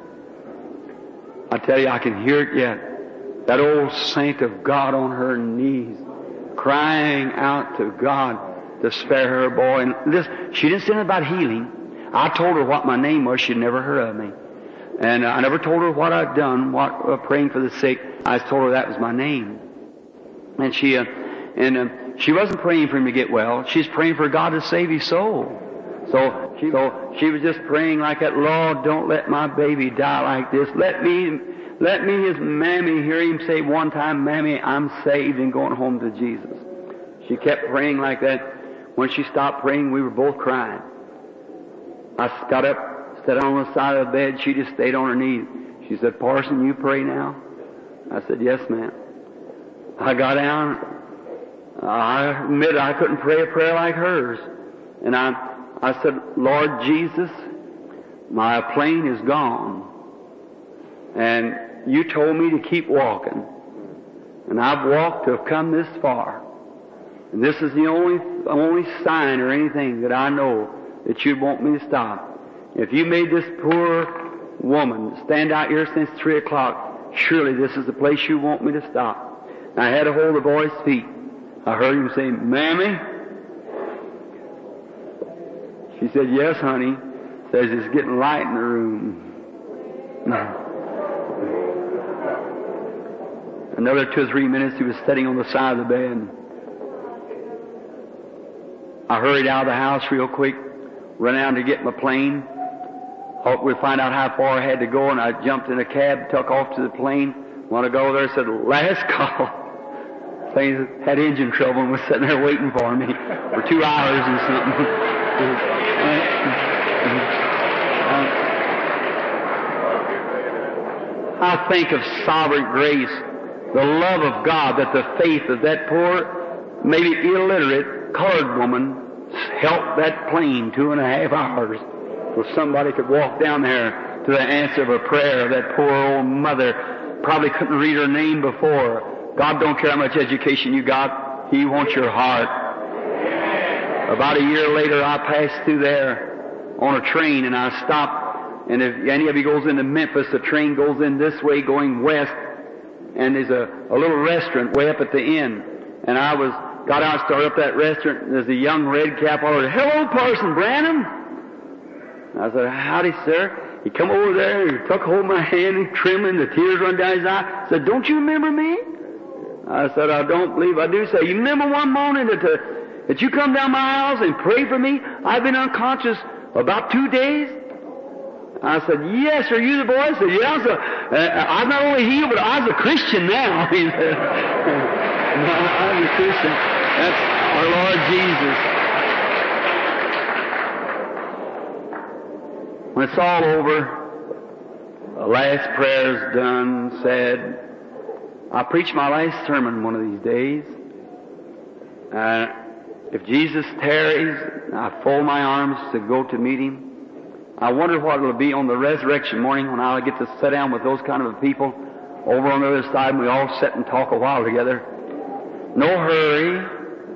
I tell you, I can hear it yet. That old saint of God on her knees, crying out to God to spare her boy. And this, she didn't say anything about healing. I told her what my name was. She'd never heard of me. And uh, I never told her what I'd done, what uh, praying for the sick. I just told her that was my name. And she, uh, and uh, she wasn't praying for him to get well. She's praying for God to save his soul. So she, so she was just praying like that, Lord, don't let my baby die like this. Let me, let me, his mammy, hear him say one time, Mammy, I'm saved and going home to Jesus. She kept praying like that. When she stopped praying, we were both crying. I got up, sat on the side of the bed. She just stayed on her knees. She said, Parson, you pray now? I said, yes, ma'am. I got down. I admit I couldn't pray a prayer like hers. And I, I said, Lord Jesus, my plane is gone. And you told me to keep walking. And I've walked to have come this far. And this is the only, only sign or anything that I know that you'd want me to stop. If you made this poor woman stand out here since three o'clock, surely this is the place you want me to stop. And I had a hold of the boy's feet. I heard him say, Mammy? She said, yes, honey. Says it's getting light in the room. Another two or three minutes he was sitting on the side of the bed. I hurried out of the house real quick, ran out to get my plane. Hoped we'd find out how far I had to go, and I jumped in a cab, took off to the plane. Want to go there, said, last call. Plane had engine trouble and was sitting there waiting for me for two hours and something. I think of sovereign grace, the love of God, that the faith of that poor, maybe illiterate, colored woman helped that plane two and a half hours so somebody could walk down there to the answer of a prayer of that poor old mother. Probably couldn't read her name before. God don't care how much education you got. He wants your heart. About a year later, I passed through there on a train, and I stopped. And if any of you goes into Memphis, the train goes in this way going west, and there's a, a little restaurant way up at the end. And I was got out, started up that restaurant, and there's a young red cap all over. "Hello, Parson Branham." And I said, "Howdy, sir." He come over there and took hold of my hand and trembling, the tears run down his eye. Said, "Don't you remember me?" I said, "I don't believe I do." Say, "You remember one morning that uh, that you come down my house and prayed for me? I've been unconscious about two days." I said, "Yes, are you the boy?" I said, "Yeah." I said, uh, "I'm not only healed, but I'm a Christian now." He said, "No, I'm a Christian. That's our Lord Jesus." When it's all over, the last prayer's done, said, I preach my last sermon one of these days. Uh, if Jesus tarries, I fold my arms to go to meet Him. I wonder what it'll be on the resurrection morning when I'll get to sit down with those kind of people over on the other side, and we all sit and talk a while together. No hurry.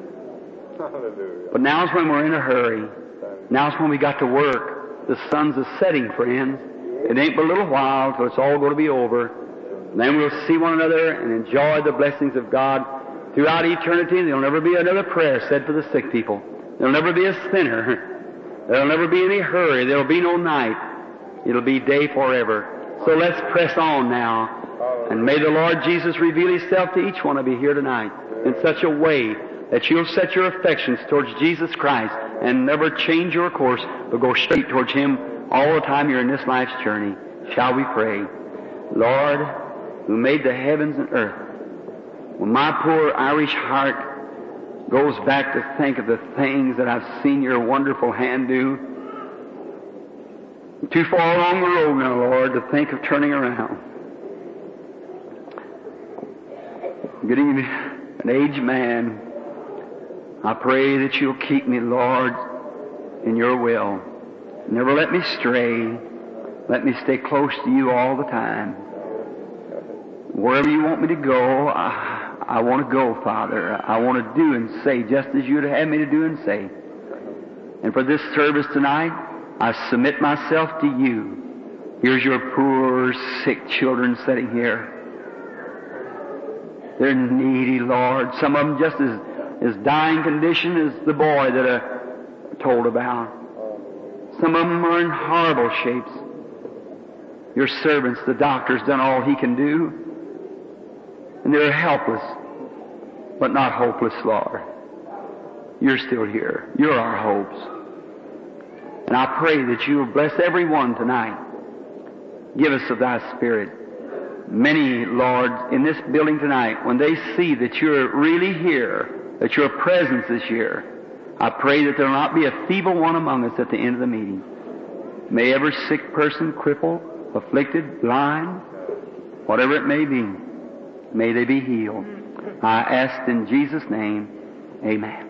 But now's when we're in a hurry. Now's when we got to work. The sun's a setting, friends. It ain't but a little while till it's all going to be over. And then we'll see one another and enjoy the blessings of God throughout eternity. There'll never be another prayer said for the sick people. There'll never be a sinner. There'll never be any hurry. There'll be no night. It'll be day forever. So let's press on now. And may the Lord Jesus reveal Himself to each one of you here tonight in such a way that you'll set your affections towards Jesus Christ and never change your course, but go straight towards Him all the time you're in this life's journey. Shall we pray? Lord, who made the heavens and earth, when my poor Irish heart goes back to think of the things that I've seen your wonderful hand do, I'm too far along the road now, Lord, to think of turning around. Getting an aged man, I pray that you'll keep me, Lord, in your will. Never let me stray. Let me stay close to you all the time. Wherever you want me to go, I, I want to go, Father. I want to do and say just as you'd have me to do and say. And for this service tonight, I submit myself to you. Here's your poor, sick children sitting here. They're needy, Lord. Some of them just as as dying condition as the boy that I told about. Some of them are in horrible shapes. Your servants, the doctor's done all he can do. And they're helpless, but not hopeless, Lord. You're still here. You're our hopes. And I pray that you will bless everyone tonight. Give us of thy Spirit. Many, Lord, in this building tonight, when they see that you're really here, that your presence is here, I pray that there will not be a feeble one among us at the end of the meeting. May every sick person, crippled, afflicted, blind, whatever it may be, may they be healed. I ask in Jesus' name, amen.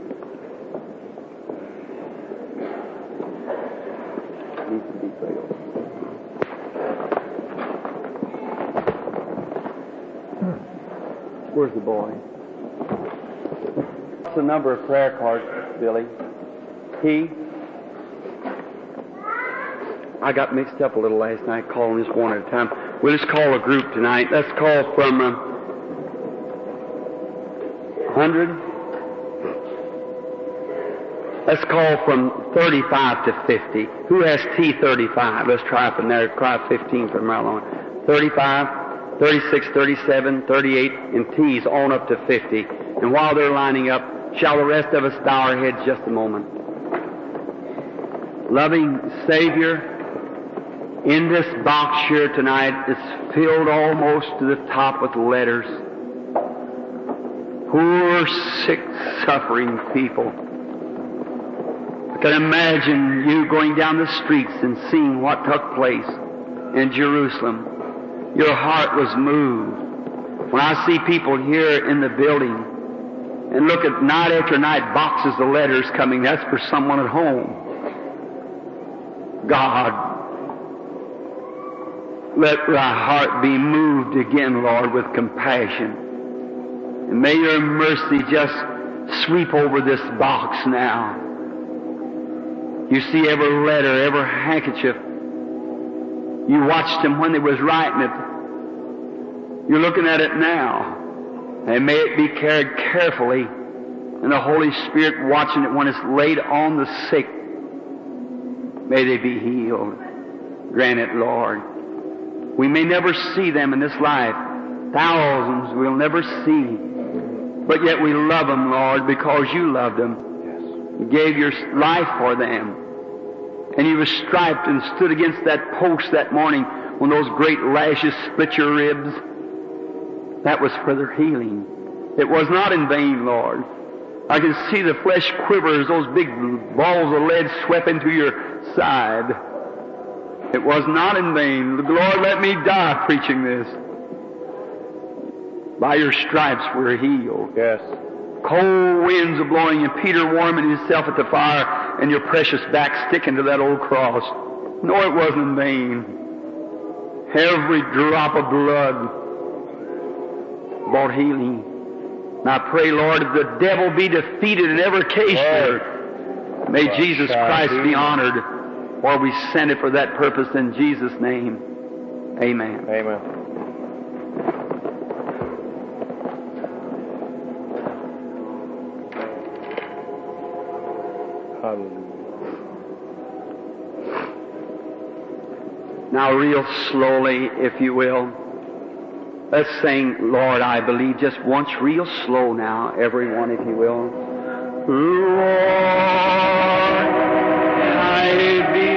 Where's the boy? What's the number of prayer cards, Billy? He? I got mixed up a little last night calling this one at a time. We'll just call a group tonight. Let's call from uh, one hundred. Let's call from thirty-five to fifty. Who has T thirty-five? Let's try from there. Try fifteen from Maryland. thirty-five, thirty-six, thirty-seven, thirty-eight, and T's on up to fifty. And while they're lining up, shall the rest of us bow our heads just a moment? Loving Savior, in this box here tonight, it's filled almost to the top with letters. Poor, sick, suffering people. I can imagine you going down the streets and seeing what took place in Jerusalem. your heart was moved. When I see people here in the building and look at night after night boxes of letters coming, that's for someone at home. God, let thy heart be moved again, Lord, with compassion. And may your mercy just sweep over this box now. You see every letter, every handkerchief. You watched them when they was writing it. You're looking at it now. And may it be carried carefully, and the Holy Spirit watching it when it's laid on the sick. May they be healed. Grant it, Lord. We may never see them in this life. Thousands we'll never see. But yet we love them, Lord, because you loved them.
Yes.
You gave your life for them. And you were striped and stood against that post that morning when those great lashes split your ribs. That was for their healing. It was not in vain, Lord. I can see the flesh quiver as those big balls of lead swept into your side. It was not in vain. Lord, let me die preaching this. By your stripes we're healed.
Yes.
Cold winds are blowing and Peter warming himself at the fire and your precious back sticking to that old cross. No, it wasn't in vain. Every drop of blood brought healing. And I pray, Lord, if the devil be defeated in every case there, may Jesus Christ be honored, for we send it for that purpose in Jesus' name. Amen.
Amen. Hallelujah.
Now, real slowly, if you will, let's sing, Lord, I believe, just once, real slow now, everyone, if you will. Lord, I believe.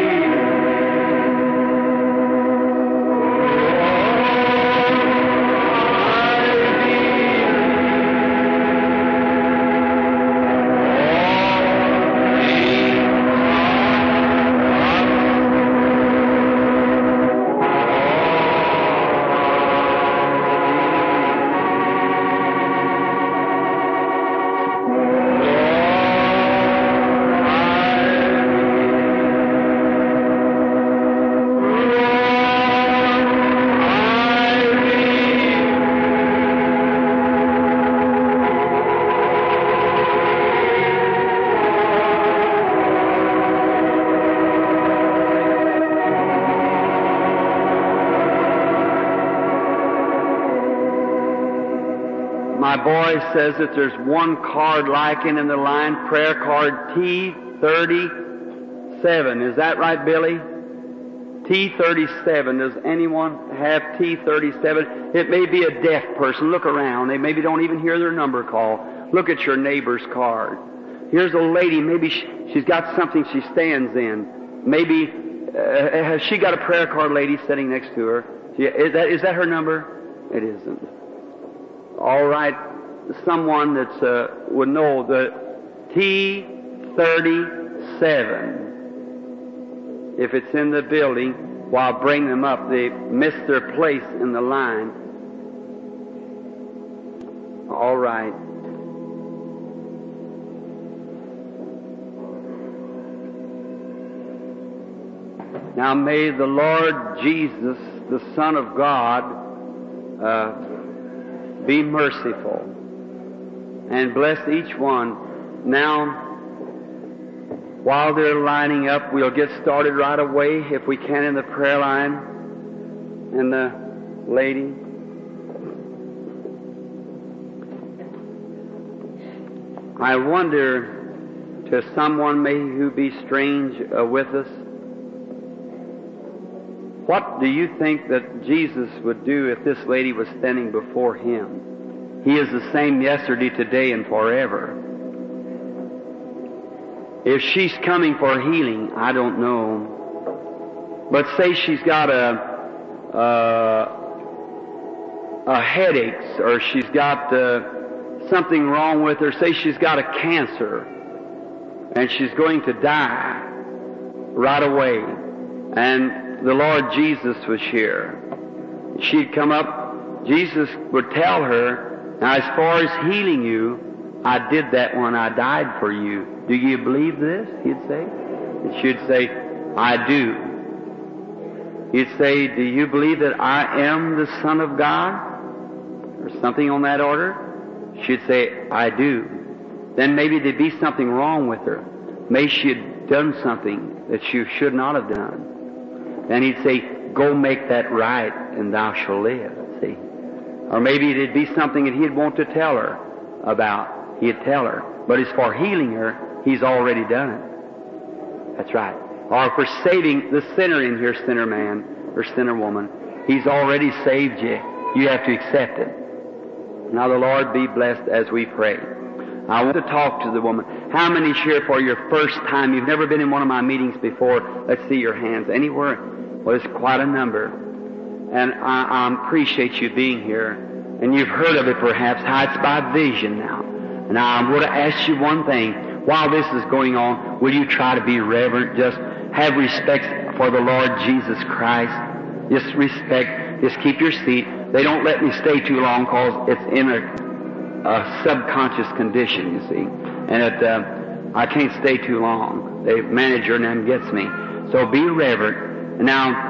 My boy says that there's one card lacking in the line, prayer card T thirty-seven. Is that right, Billy? T thirty-seven. Does anyone have T thirty-seven? It may be a deaf person. Look around. They maybe don't even hear their number call. Look at your neighbor's card. Here's a lady. Maybe she, she's got something she stands in. Maybe, uh, has she got a prayer card lady sitting next to her? She, is that, is that her number? It isn't. All right, someone that uh, would know the T thirty-seven. If it's in the building, while well, bring them up. They missed their place in the line. All right. Now may the Lord Jesus, the Son of God, uh, be merciful and bless each one. Now, while they're lining up, we'll get started right away, if we can, in the prayer line. And the lady. I wonder, to someone may who be strange uh, with us, what do you think that Jesus would do if this lady was standing before Him? He is the same yesterday, today, and forever. If she's coming for healing, I don't know. But say she's got a, a, a headaches, or she's got uh, something wrong with her. Say she's got a cancer, and she's going to die right away. And the Lord Jesus was here. She'd come up, Jesus would tell her, now as far as healing you, I did that when I died for you. Do you believe this? He'd say. And she'd say, I do. He'd say, do you believe that I am the Son of God? Or something on that order. She'd say, I do. Then maybe there'd be something wrong with her. Maybe she'd done something that she should not have done. Then he'd say, go make that right and thou shalt live. See? Or maybe it'd be something that he'd want to tell her about. He'd tell her. But as for healing her, he's already done it. That's right. Or for saving the sinner in here, sinner man or sinner woman, he's already saved you. You have to accept it. Now the Lord be blessed as we pray. I want to talk to the woman. How many's here for your first time? You've never been in one of my meetings before. Let's see your hands. Anywhere? Well, it's quite a number. And I, I appreciate you being here. And you've heard of it perhaps, how it's by vision now. Now I'm going to ask you one thing. While this is going on, will you try to be reverent? Just have respect for the Lord Jesus Christ. Just respect. Just keep your seat. They don't let me stay too long because it's in a, a subconscious condition, you see. And it, uh, I can't stay too long. The manager and them gets me. So be reverent. Now,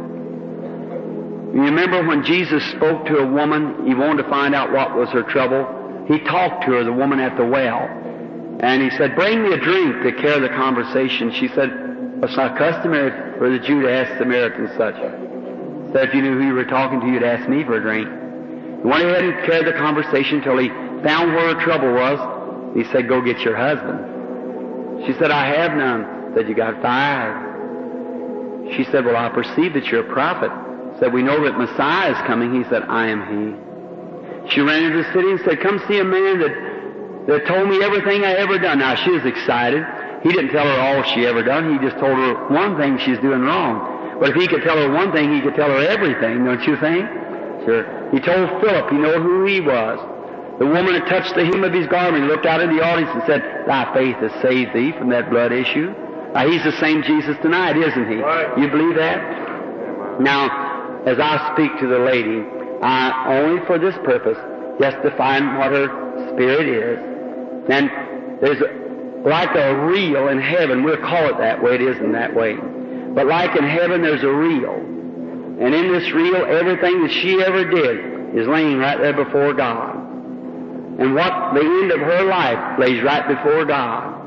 you remember when Jesus spoke to a woman, he wanted to find out what was her trouble. He talked to her, the woman at the well. And he said, bring me a drink to carry the conversation. She said, it's not customary for the Jew to ask the Samaritan such. Said, if you knew who you were talking to, you'd ask me for a drink. He went ahead and carried the conversation till he found where her trouble was. He said, go get your husband. She said, I have none. He said, you got five. She said, well, I perceive that you're a prophet. He said, we know that Messiah is coming. He said, I am he. She ran into the city and said, come see a man that that told me everything I ever done. Now, she was excited. He didn't tell her all she ever done. He just told her one thing she's doing wrong. But if he could tell her one thing, he could tell her everything, don't you think? Sure. He told Philip, you know who he was. The woman had touched the hem of his garment, looked out in the audience and said, thy faith has saved thee from that blood issue. Now, he's the same Jesus tonight, isn't he? Right. You believe that? Now, as I speak to the lady, I, only for this purpose, just to find what her spirit is. Then there's a, like a reel in heaven. We'll call it that way. It isn't that way. But like in heaven, there's a reel. And in this reel, everything that she ever did is laying right there before God. And what the end of her life lays right before God.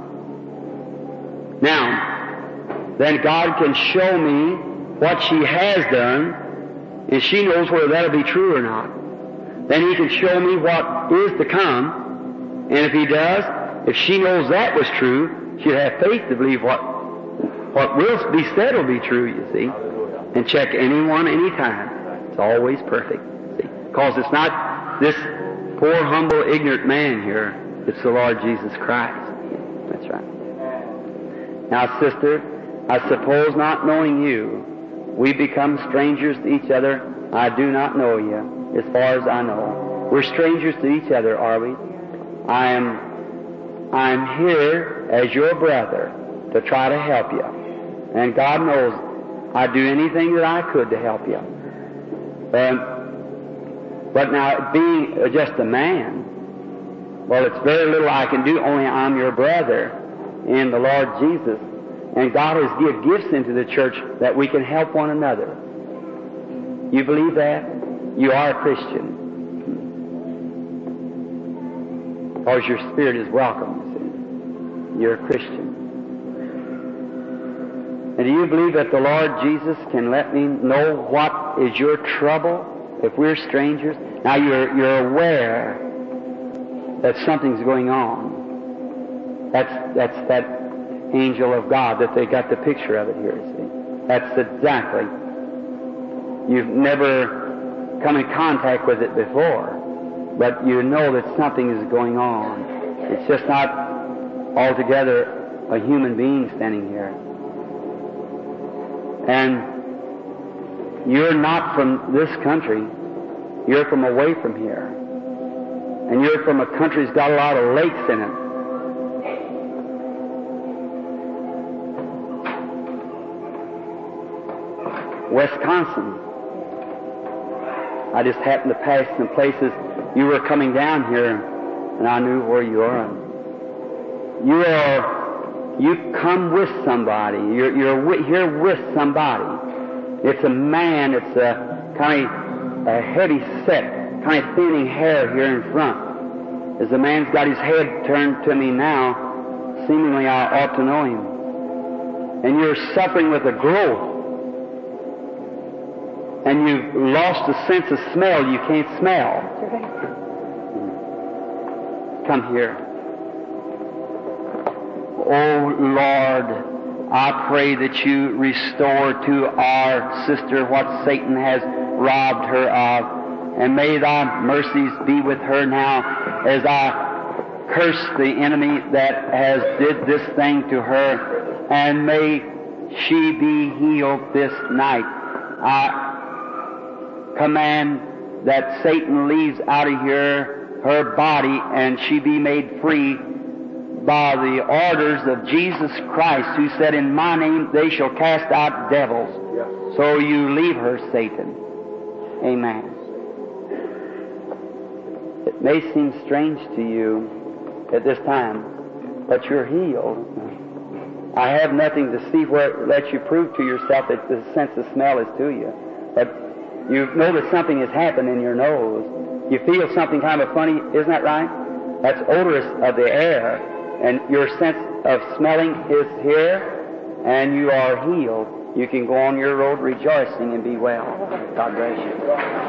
Now, then God can show me what she has done, and she knows whether that'll be true or not. Then He can show me what is to come. And if He does, if she knows that was true, she'll have faith to believe what what will be said will be true, you see. And check anyone, anytime. It's always perfect, see. Because it's not this poor, humble, ignorant man here. It's the Lord Jesus Christ. That's right. Now, sister, I suppose not knowing you, we become strangers to each other. I do not know you, as far as I know. We're strangers to each other, are we? I am, I am here as your brother to try to help you. And God knows I'd do anything that I could to help you. Um, but now, being just a man, well, it's very little I can do, only I'm your brother in the Lord Jesus. And God has given gifts into the church that we can help one another. You believe that? You are a Christian. Because your spirit is welcome, you see. You're a Christian. And do you believe that the Lord Jesus can let me know what is your trouble if we're strangers? Now you're, you're aware that something's going on. That's, that's that angel of God, that they got the picture of it here, you see. That's exactly. You've never come in contact with it before, but you know that something is going on. It's just not altogether a human being standing here. And you're not from this country. You're from away from here. And you're from a country that's got a lot of lakes in it. Wisconsin. I just happened to pass some places. You were coming down here, and I knew where you are. You are, you come with somebody. You're, you're with, here with somebody. It's a man. It's a kind of a heavy set, kind of thinning hair here in front. As the man's got his head turned to me now, seemingly I ought to know him. And you're suffering with a growth. And you've lost the sense of smell. You can't smell. Come here. Oh, Lord, I pray that you restore to our sister what Satan has robbed her of. And may thy mercies be with her now as I curse the enemy that has did this thing to her. And may she be healed this night. I command that Satan leaves out of here her body and she be made free by the orders of Jesus Christ, who said, in my name they shall cast out devils. Yes. So you leave her, Satan. Amen. It may seem strange to you at this time, but you're healed. I have nothing to see where it lets you prove to yourself that the sense of smell is to you. But you know that something has happened in your nose. You feel something kind of funny, isn't that right? That's odorous of the air. And your sense of smelling is here, and you are healed. You can go on your road rejoicing and be well. God bless you.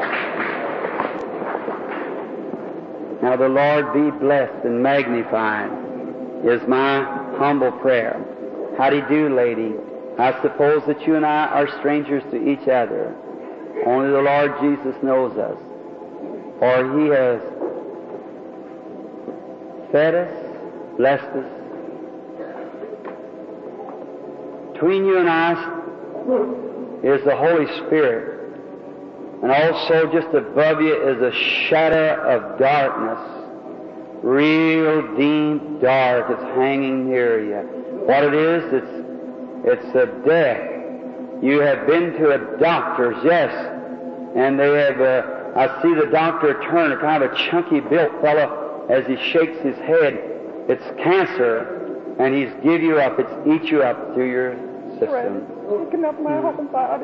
Now the Lord be blessed and magnified is my humble prayer. How do you do, lady? I suppose that you and I are strangers to each other. Only the Lord Jesus knows us. For He has fed us, blessed us. Between you and I is the Holy Spirit. And also just above you is a shadow of darkness. Real deep dark. It's hanging near you. What it is, it's, it's a death. You have been to a doctor's, yes, and they have, uh, I see the doctor turn, a kind of a chunky built fellow as he shakes his head. It's cancer, and he's give you up. It's eat you up through your system.
Taking up my whole body.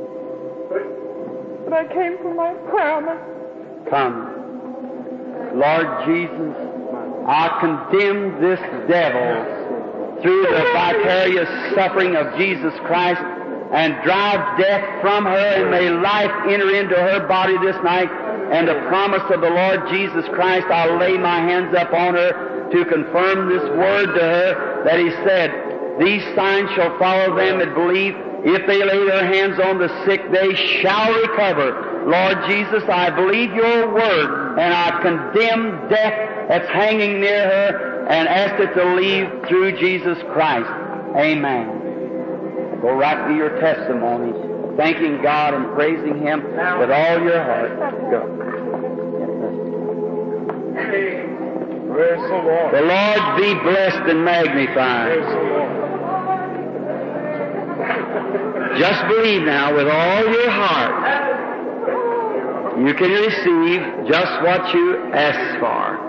But I came for my promise.
Come. Lord Jesus, I condemn this devil through the vicarious suffering of Jesus Christ and drive death from her, and may life enter into her body this night. And the promise of the Lord Jesus Christ, I'll lay my hands up on her to confirm this word to her that He said, these signs shall follow them that believe. If they lay their hands on the sick, they shall recover. Lord Jesus, I believe your word, and I condemn death that's hanging near her and ask it to leave through Jesus Christ. Amen. Go right to your testimony, thanking God and praising Him with all your heart. Go.
Praise the Lord.
The Lord be blessed and magnified.
Praise the Lord.
Just believe now with all your heart. You can receive just what you ask for.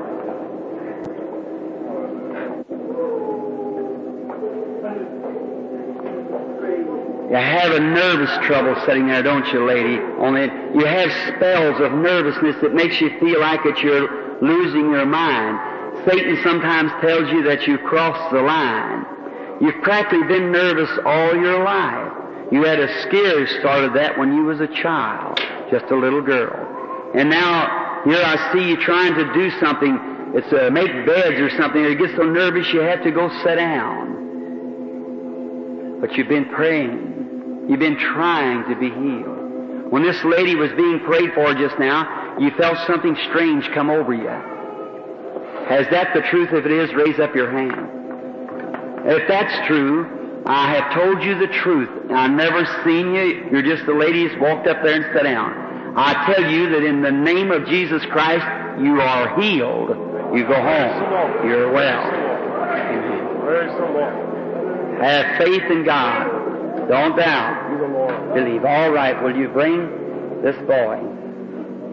You have a nervous trouble sitting there, don't you, lady? Only you have spells of nervousness that makes you feel like that you're losing your mind. Satan sometimes tells you that you crossed the line. You've practically been nervous all your life. You had a scare started that when you was a child, just a little girl. And now, here I see you trying to do something. It's uh, make beds or something. You get so nervous you have to go sit down. But you've been praying. You've been trying to be healed. When this lady was being prayed for just now, you felt something strange come over you. Has that the truth? If it is, raise up your hand. If that's true, I have told you the truth. I've never seen you. You're just the lady who's walked up there and sat down. I tell you that in the name of Jesus Christ, you are healed. You go home. You're well.
Praise the Lord.
Have faith in God. Don't doubt. Believe. All right. Will you bring this boy?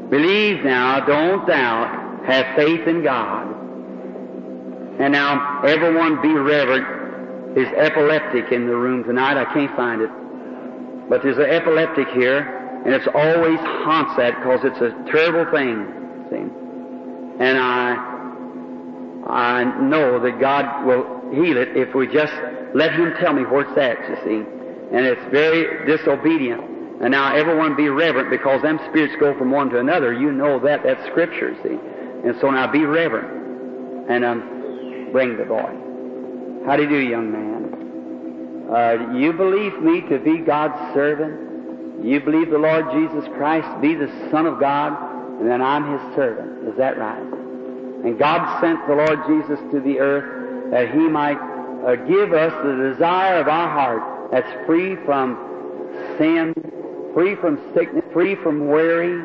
Believe now, don't doubt, have faith in God. And now, everyone be reverent. There's epileptic in the room tonight. I can't find it. But there's an epileptic here, and it's always haunts that because it's a terrible thing. See? And I, I know that God will heal it if we just let Him tell me where it's at, you see. And it's very disobedient. And now everyone be reverent because them spirits go from one to another. You know that. That's Scripture, see. And so now be reverent. And um, bring the boy. How do you do, young man? Uh, you believe me to be God's servant? You believe the Lord Jesus Christ be the Son of God? And then I'm His servant. Is that right? And God sent the Lord Jesus to the earth that He might uh, give us the desire of our heart that's free from sin, free from sickness, free from worry.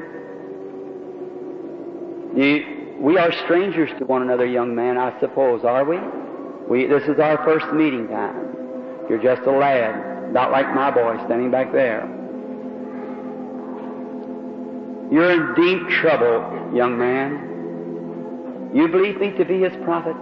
You, we are strangers to one another, young man, I suppose, are we? we? This is our first meeting time. You're just a lad, not like my boy standing back there. You're in deep trouble, young man. You believe me to be His prophet?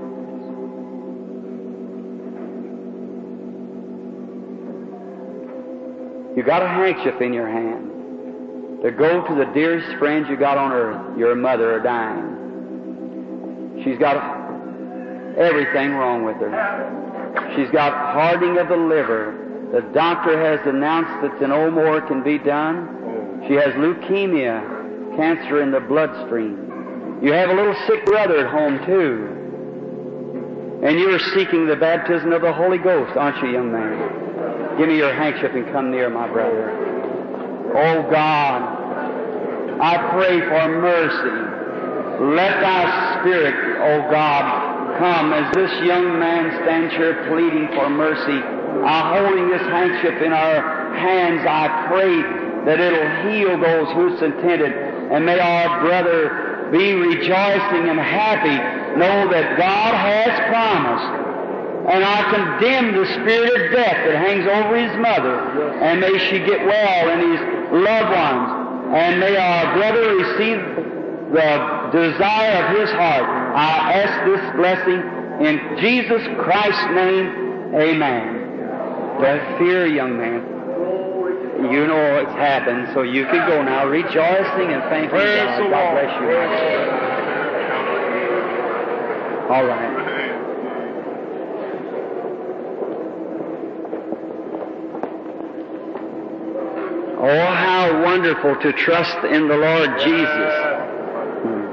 You got a handkerchief in your hand to go to the dearest friends you got on earth. Your mother are dying. She's got everything wrong with her. She's got hardening of the liver. The doctor has announced that no more can be done. She has leukemia, cancer in the bloodstream. You have a little sick brother at home too. And you're seeking the baptism of the Holy Ghost, aren't you, young man? Give me your handkerchief and come near, my brother. Oh God, I pray for mercy. Let Thy Spirit, oh God, come as this young man stands here pleading for mercy. I holding this handkerchief in our hands, I pray that it'll heal those who's intended. And may our brother be rejoicing and happy, know that God has promised. And I condemn the spirit of death that hangs over his mother. And may she get well and his loved ones. And may our brother receive the desire of his heart. I ask this blessing in Jesus Christ's name. Amen. Don't fear, young man. You know it's happened, so you can go now rejoicing and thanking God. God bless you. All right. Oh, how wonderful to trust in the Lord Jesus. Hmm.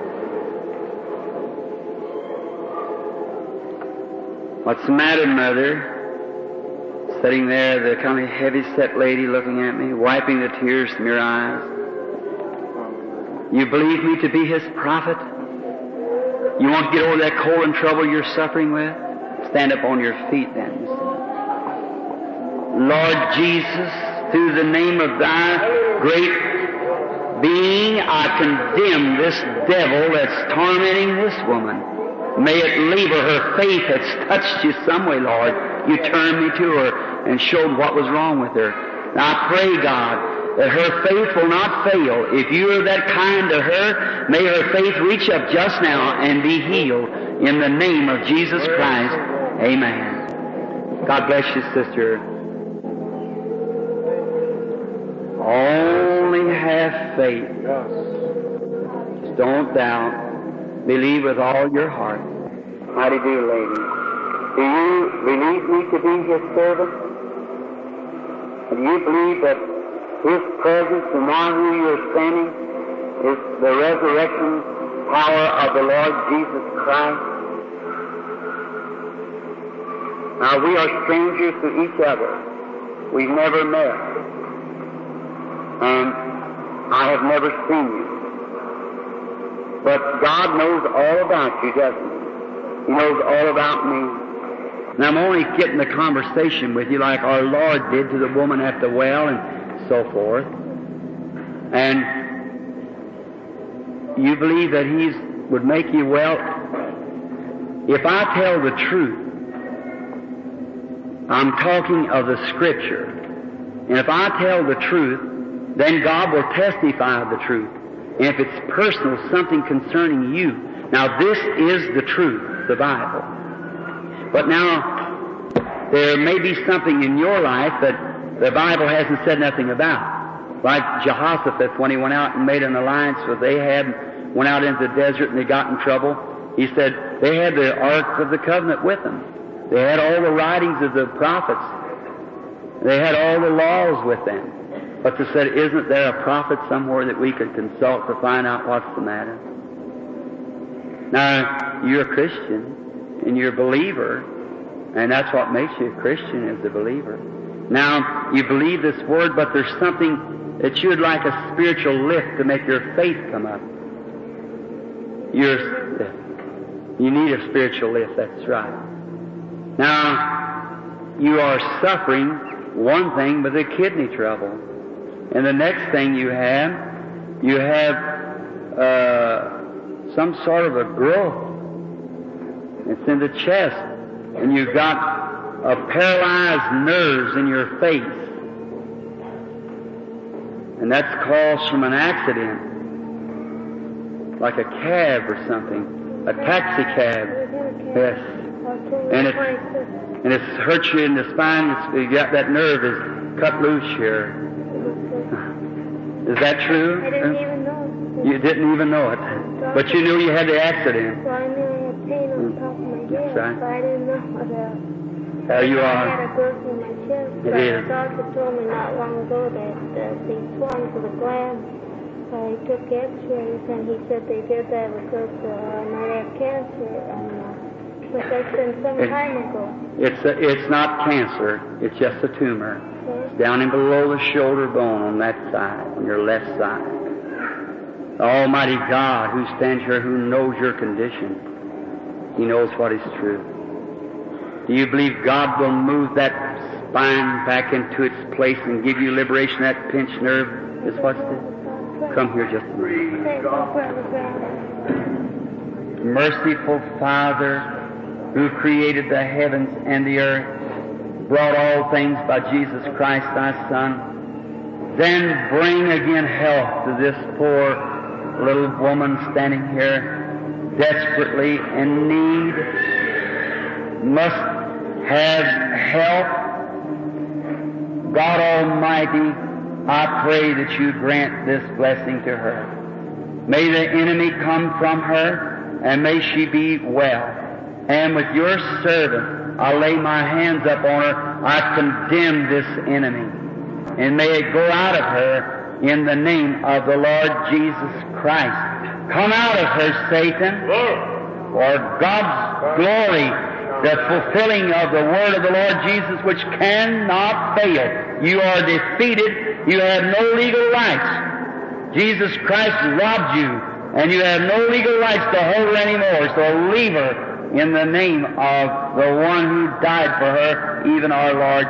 What's the matter, Mother? Sitting there, the kind of heavy-set lady looking at me, wiping the tears from your eyes. You believe me to be His prophet? You want to get over that cold and trouble you're suffering with? Stand up on your feet then. Lord Jesus, through the name of Thy great being, I condemn this devil that's tormenting this woman. May it leave her. Her faith has touched You some way, Lord. You turned me to her and showed what was wrong with her. Now I pray, God, that her faith will not fail. If You are that kind to her, may her faith reach up just now and be healed in the name of Jesus Christ. Amen. God bless you, sister. Only have faith. Just don't doubt. Believe with all your heart. How do you do, lady? Do you believe me to be His servant? Do you believe that His presence among whom you are standing is the resurrection power of the Lord Jesus Christ? Now, we are strangers to each other. We've never met. And I have never seen you. But God knows all about you, doesn't He? He knows all about me. And I'm only getting the conversation with you like our Lord did to the woman at the well and so forth. And you believe that He would make you well. If I tell the truth, I'm talking of the Scripture. And if I tell the truth, then God will testify of the truth. And if it's personal, something concerning you. Now this is the truth, the Bible. But now, there may be something in your life that the Bible hasn't said nothing about. Like Jehoshaphat, when he went out and made an alliance with Ahab, went out into the desert and they got in trouble. He said they had the Ark of the Covenant with them. They had all the writings of the prophets. They had all the laws with them. But they said, isn't there a prophet somewhere that we could consult to find out what's the matter? Now, you're a Christian, and you're a believer, and that's what makes you a Christian, is a believer. Now, you believe this Word, but there's something that you'd like a spiritual lift to make your faith come up. You're, you need a spiritual lift, that's right. Now, you are suffering one thing with a kidney trouble. And the next thing you have, you have uh, some sort of a growth. It's in the chest. And you've got a paralyzed nerves in your face. And that's caused from an accident. Like a cab or something. A taxi cab. Yes. And it's, and it's hurt you in the spine. It's, you got that nerve is cut loose here. Is that true?
I didn't even know.
You didn't even know it. But you knew you had the accident.
So I knew I had pain on top of my
That's
head,
right.
but I didn't know about.
There you
I had
are.
a growth in my chest.
It
but
is.
The doctor told me not long ago that uh, they swung to the gland. I took X-rays, and he said they did that because uh, I might have cancer. And, uh, but that's been some
It-
time ago.
It's a, it's not cancer. It's just a tumor. It's down in below the shoulder bone on that side, on your left side. The Almighty God who stands here, who knows your condition, He knows what is true. Do you believe God will move that spine back into its place and give you liberation? That pinched nerve is what's this? Come here just a minute.
Thank you, Brother Brown.
Merciful Father, who created the heavens and the earth, brought all things by Jesus Christ, thy Son, then bring again health to this poor little woman standing here desperately in need, must have health. God Almighty, I pray that you grant this blessing to her. May the enemy come from her, and may she be well. And with your servant, I lay my hands up on her. I condemn this enemy. And may it go out of her in the name of the Lord Jesus Christ. Come out of her, Satan, for God's glory, the fulfilling of the word of the Lord Jesus, which cannot fail. You are defeated. You have no legal rights. Jesus Christ robbed you, and you have no legal rights to hold her anymore. So leave her in the name of the one who died for her, even our Lord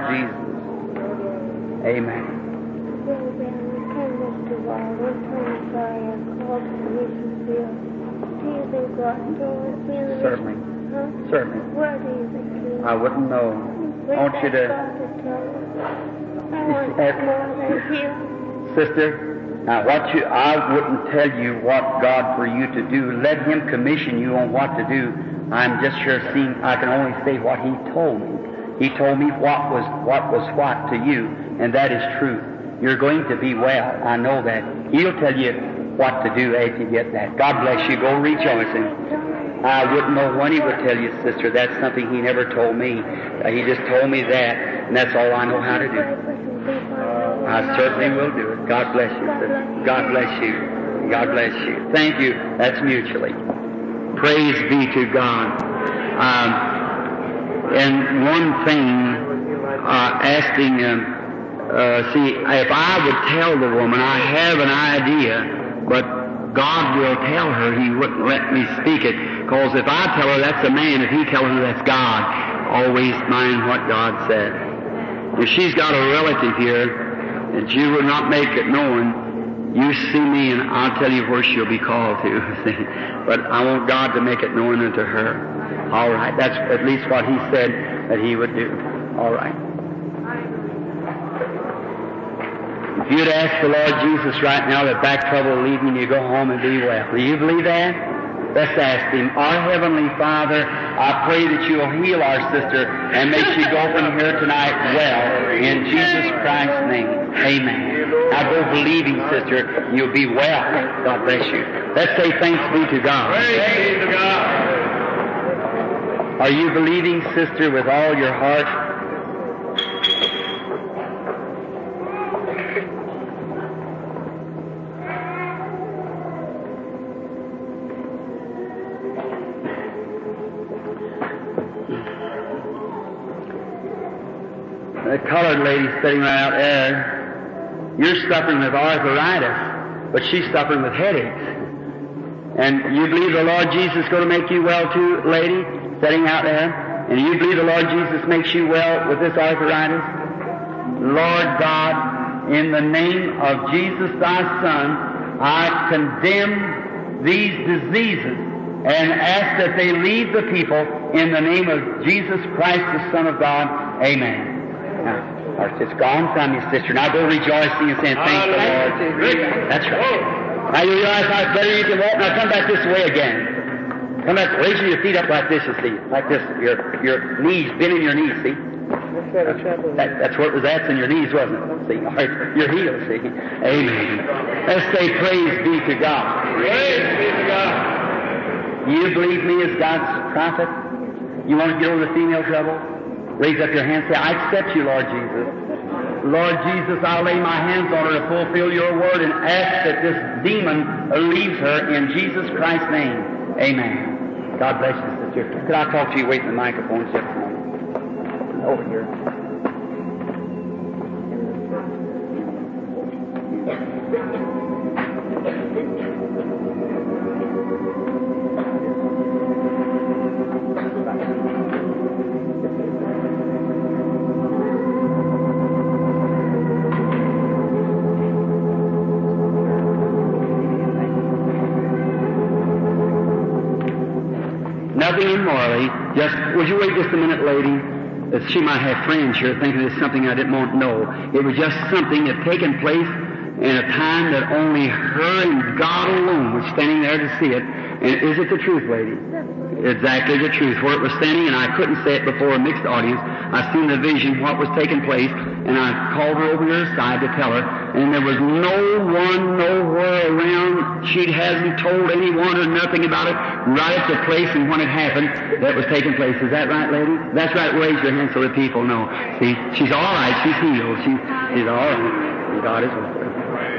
Jesus. Amen.
Brother Brown, we came up to while one time I called the mission field. Do you think God told me the
Certainly.
Huh?
Certainly.
Where do you think he
I wouldn't know.
Where's
I want you
that
to,
God to tell us? I want
It's-
more than you.
sister, now what you, I wouldn't tell you what God for you to do. Let Him commission you on what to do. I'm just sure seeing, I can only say what He told me. He told me what was what was what to you, and that is truth. You're going to be well. I know that. He'll tell you what to do after you get that. God bless you. Go rejoicing. I wouldn't know when He would tell you, sister. That's something He never told me. Uh, he just told me that, and that's all I know how to do. I certainly will do it. God bless you, sister. God bless you. God bless you. Thank you. That's mutually. Praise be to God. Um, and one thing, uh, asking, um, uh, see, if I would tell the woman, I have an idea, but God will tell her. He wouldn't let me speak it, because if I tell her that's a man, if He tells her that's God, always mind what God said. If she's got a relative here that you will not make it known, you see me and I'll tell you where she'll be called to. See? But I want God to make it known unto her. All right. That's at least what He said that He would do. All right. If you'd ask the Lord Jesus right now that back trouble will leave you and you go home and be well. Do you believe that? Let's ask Him. Our Heavenly Father, I pray that You'll heal our sister and make she go from here tonight well. In Jesus Christ's name, amen. Now go believing, sister. You'll be well. God bless you. Let's say thanks be to God.
Praise be to God.
Are you believing, sister, with all your heart? The colored lady sitting right out there, you're suffering with arthritis, but she's suffering with headaches. And you believe the Lord Jesus is going to make you well too, lady, sitting out there? And you believe the Lord Jesus makes you well with this arthritis? Lord God, in the name of Jesus, Thy Son, I condemn these diseases and ask that they leave the people in the name of Jesus Christ, the Son of God. Amen. Now, it's gone from you, sister. Now go rejoicing and saying, thank the Lord. That's right. Now you realize how better you can walk. Now come back this way again. Come back, raising your feet up like this, you see. Like this. Your your knees, bending your knees, see. That, that's what was that's in your knees, wasn't it? See, all right, your heels, see. Amen. Let's say praise be to God.
Praise be to God.
You believe me as God's prophet? You want to get over the female trouble? Raise up your hand and say, I accept you, Lord Jesus. Lord Jesus, I'll lay my hands on her to fulfill your word and ask that this demon leaves her in Jesus Christ's name. Amen. God bless you, sister. Could I talk to you? Wait in the microphone just a moment. Over here. Nothing immorally. Just, would you wait just a minute, lady? That she might have friends here thinking it's something I didn't want to know. It was just something that had taken place in a time that only her and God alone was standing there to see it. And is it the truth, lady? Exactly the truth. Where it was standing, and I couldn't say it before a mixed audience. I seen the vision, what was taking place, and I called her over to her side to tell her. And there was no one nowhere around. She hasn't told anyone or nothing about it. Right at the place and when it happened, that was taking place. Is that right, lady? That's right. Raise your hand so the people know. See, she's all right. She's healed. She, she's all right. And God is with her.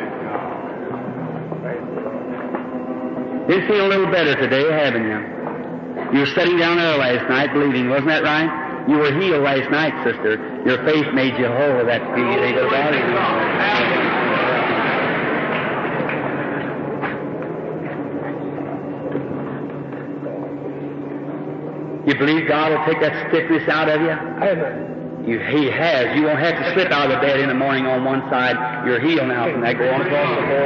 Did feel a little better today, haven't you? You were sitting down there last night believing, wasn't that right? You were healed last night, sister. Your faith made you whole. That's the beauty of God. You believe God will take that stiffness out of you?
Amen.
You, he has. You won't have to slip out of the bed in the morning on one side. You're healed now from that. Go on across the floor.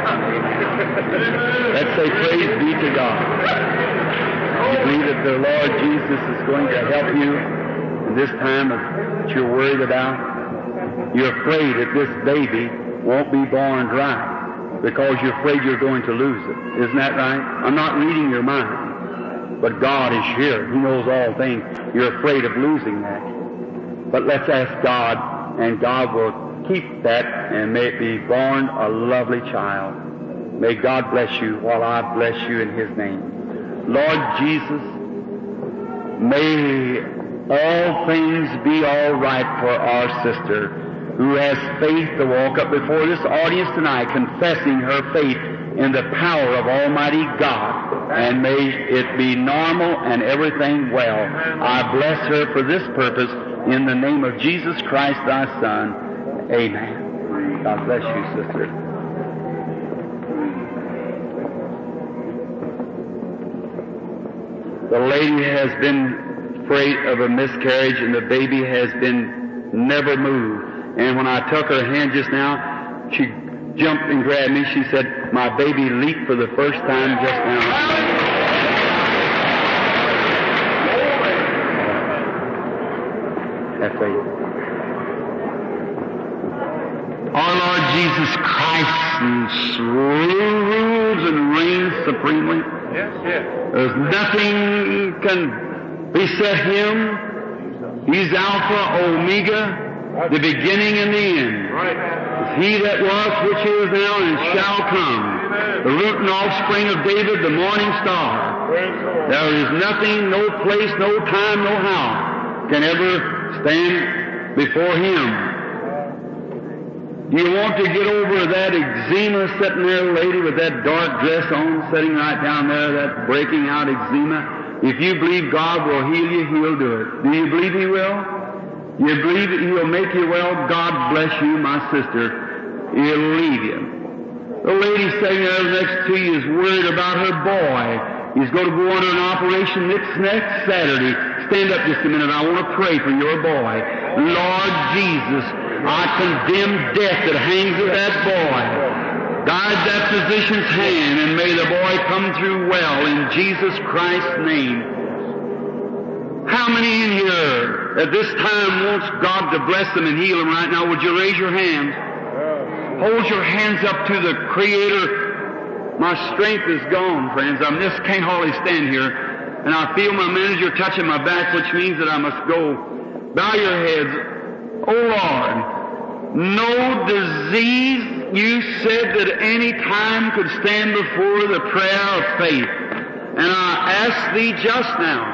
Let's say praise be to God. You believe that the Lord Jesus is going to help you in this time of, that you're worried about? You're afraid that this baby won't be born right because you're afraid you're going to lose it. Isn't that right? I'm not reading your mind, but God is here. He knows all things. You're afraid of losing that. But let's ask God, and God will keep that, and may it be born a lovely child. May God bless you while I bless you in His name. Lord Jesus, may all things be all right for our sister who has faith to walk up before this audience tonight, confessing her faith in the power of Almighty God. And may it be normal and everything well. I bless her for this purpose in the name of Jesus Christ, Thy Son. Amen. God bless you, sister. The lady has been afraid of a miscarriage, and the baby has been never moved. And when I took her hand just now, she jumped and grabbed me. She said, my baby leaped for the first time just now. That's right. Our Lord Jesus Christ rules and reigns supremely.
Yes, yes.
There's nothing can beset Him. He's Alpha, Omega, the beginning and the end.
Right.
He that was, which is now, and shall come. The root and offspring of David, the morning star.
Praise the Lord.
There is nothing, no place, no time, no how can ever stand before Him. Do you want to get over that eczema sitting there, lady, with that dark dress on, sitting right down there, that breaking out eczema? If you believe God will heal you, He'll do it. Do you believe He will? You believe that He will make you well? God bless you, my sister. He'll leave you. The lady sitting there next to you is worried about her boy. He's going to go under an operation next, next Saturday. Stand up just a minute. I want to pray for your boy. Lord Jesus, I condemn death that hangs at that boy. Guide that physician's hand, and may the boy come through well in Jesus Christ's name. How many in here at this time wants God to bless them and heal them right now? Would you raise your hands? Hold your hands up to the Creator. My strength is gone, friends. I just can't hardly stand here. And I feel my manager touching my back, which means that I must go. Bow your heads. Oh, Lord, no disease you said that any time could stand before the prayer of faith. And I ask Thee just now,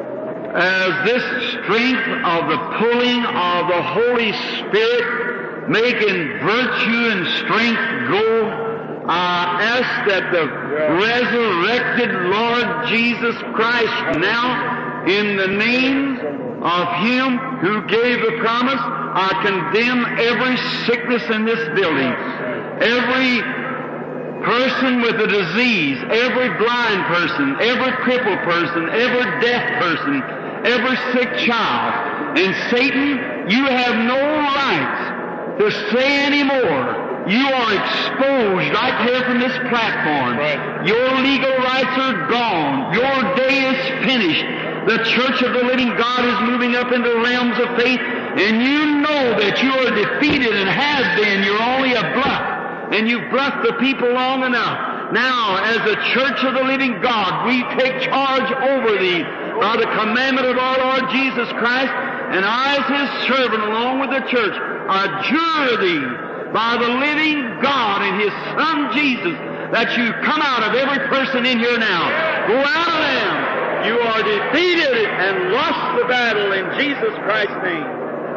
as this strength of the pulling of the Holy Spirit making virtue and strength go, I ask that the resurrected Lord Jesus Christ now, in the name of Him who gave the promise, I condemn every sickness in this building, every person with a disease, every blind person, every crippled person, every deaf person, every sick child. And Satan, you have no right to say any more. You are exposed right here from this platform.
Right.
Your legal rights are gone. Your day is finished. The Church of the Living God is moving up into realms of faith, and you know that you are defeated and have been. You're only a bluff, and you've bluffed the people long enough. Now, as the Church of the Living God, we take charge over thee by the commandment of our Lord Jesus Christ, and I, as His servant, along with the church, adjure thee by the living God and His Son Jesus, that you come out of every person in here now. Go out of them. You are defeated and lost the battle in Jesus Christ's name.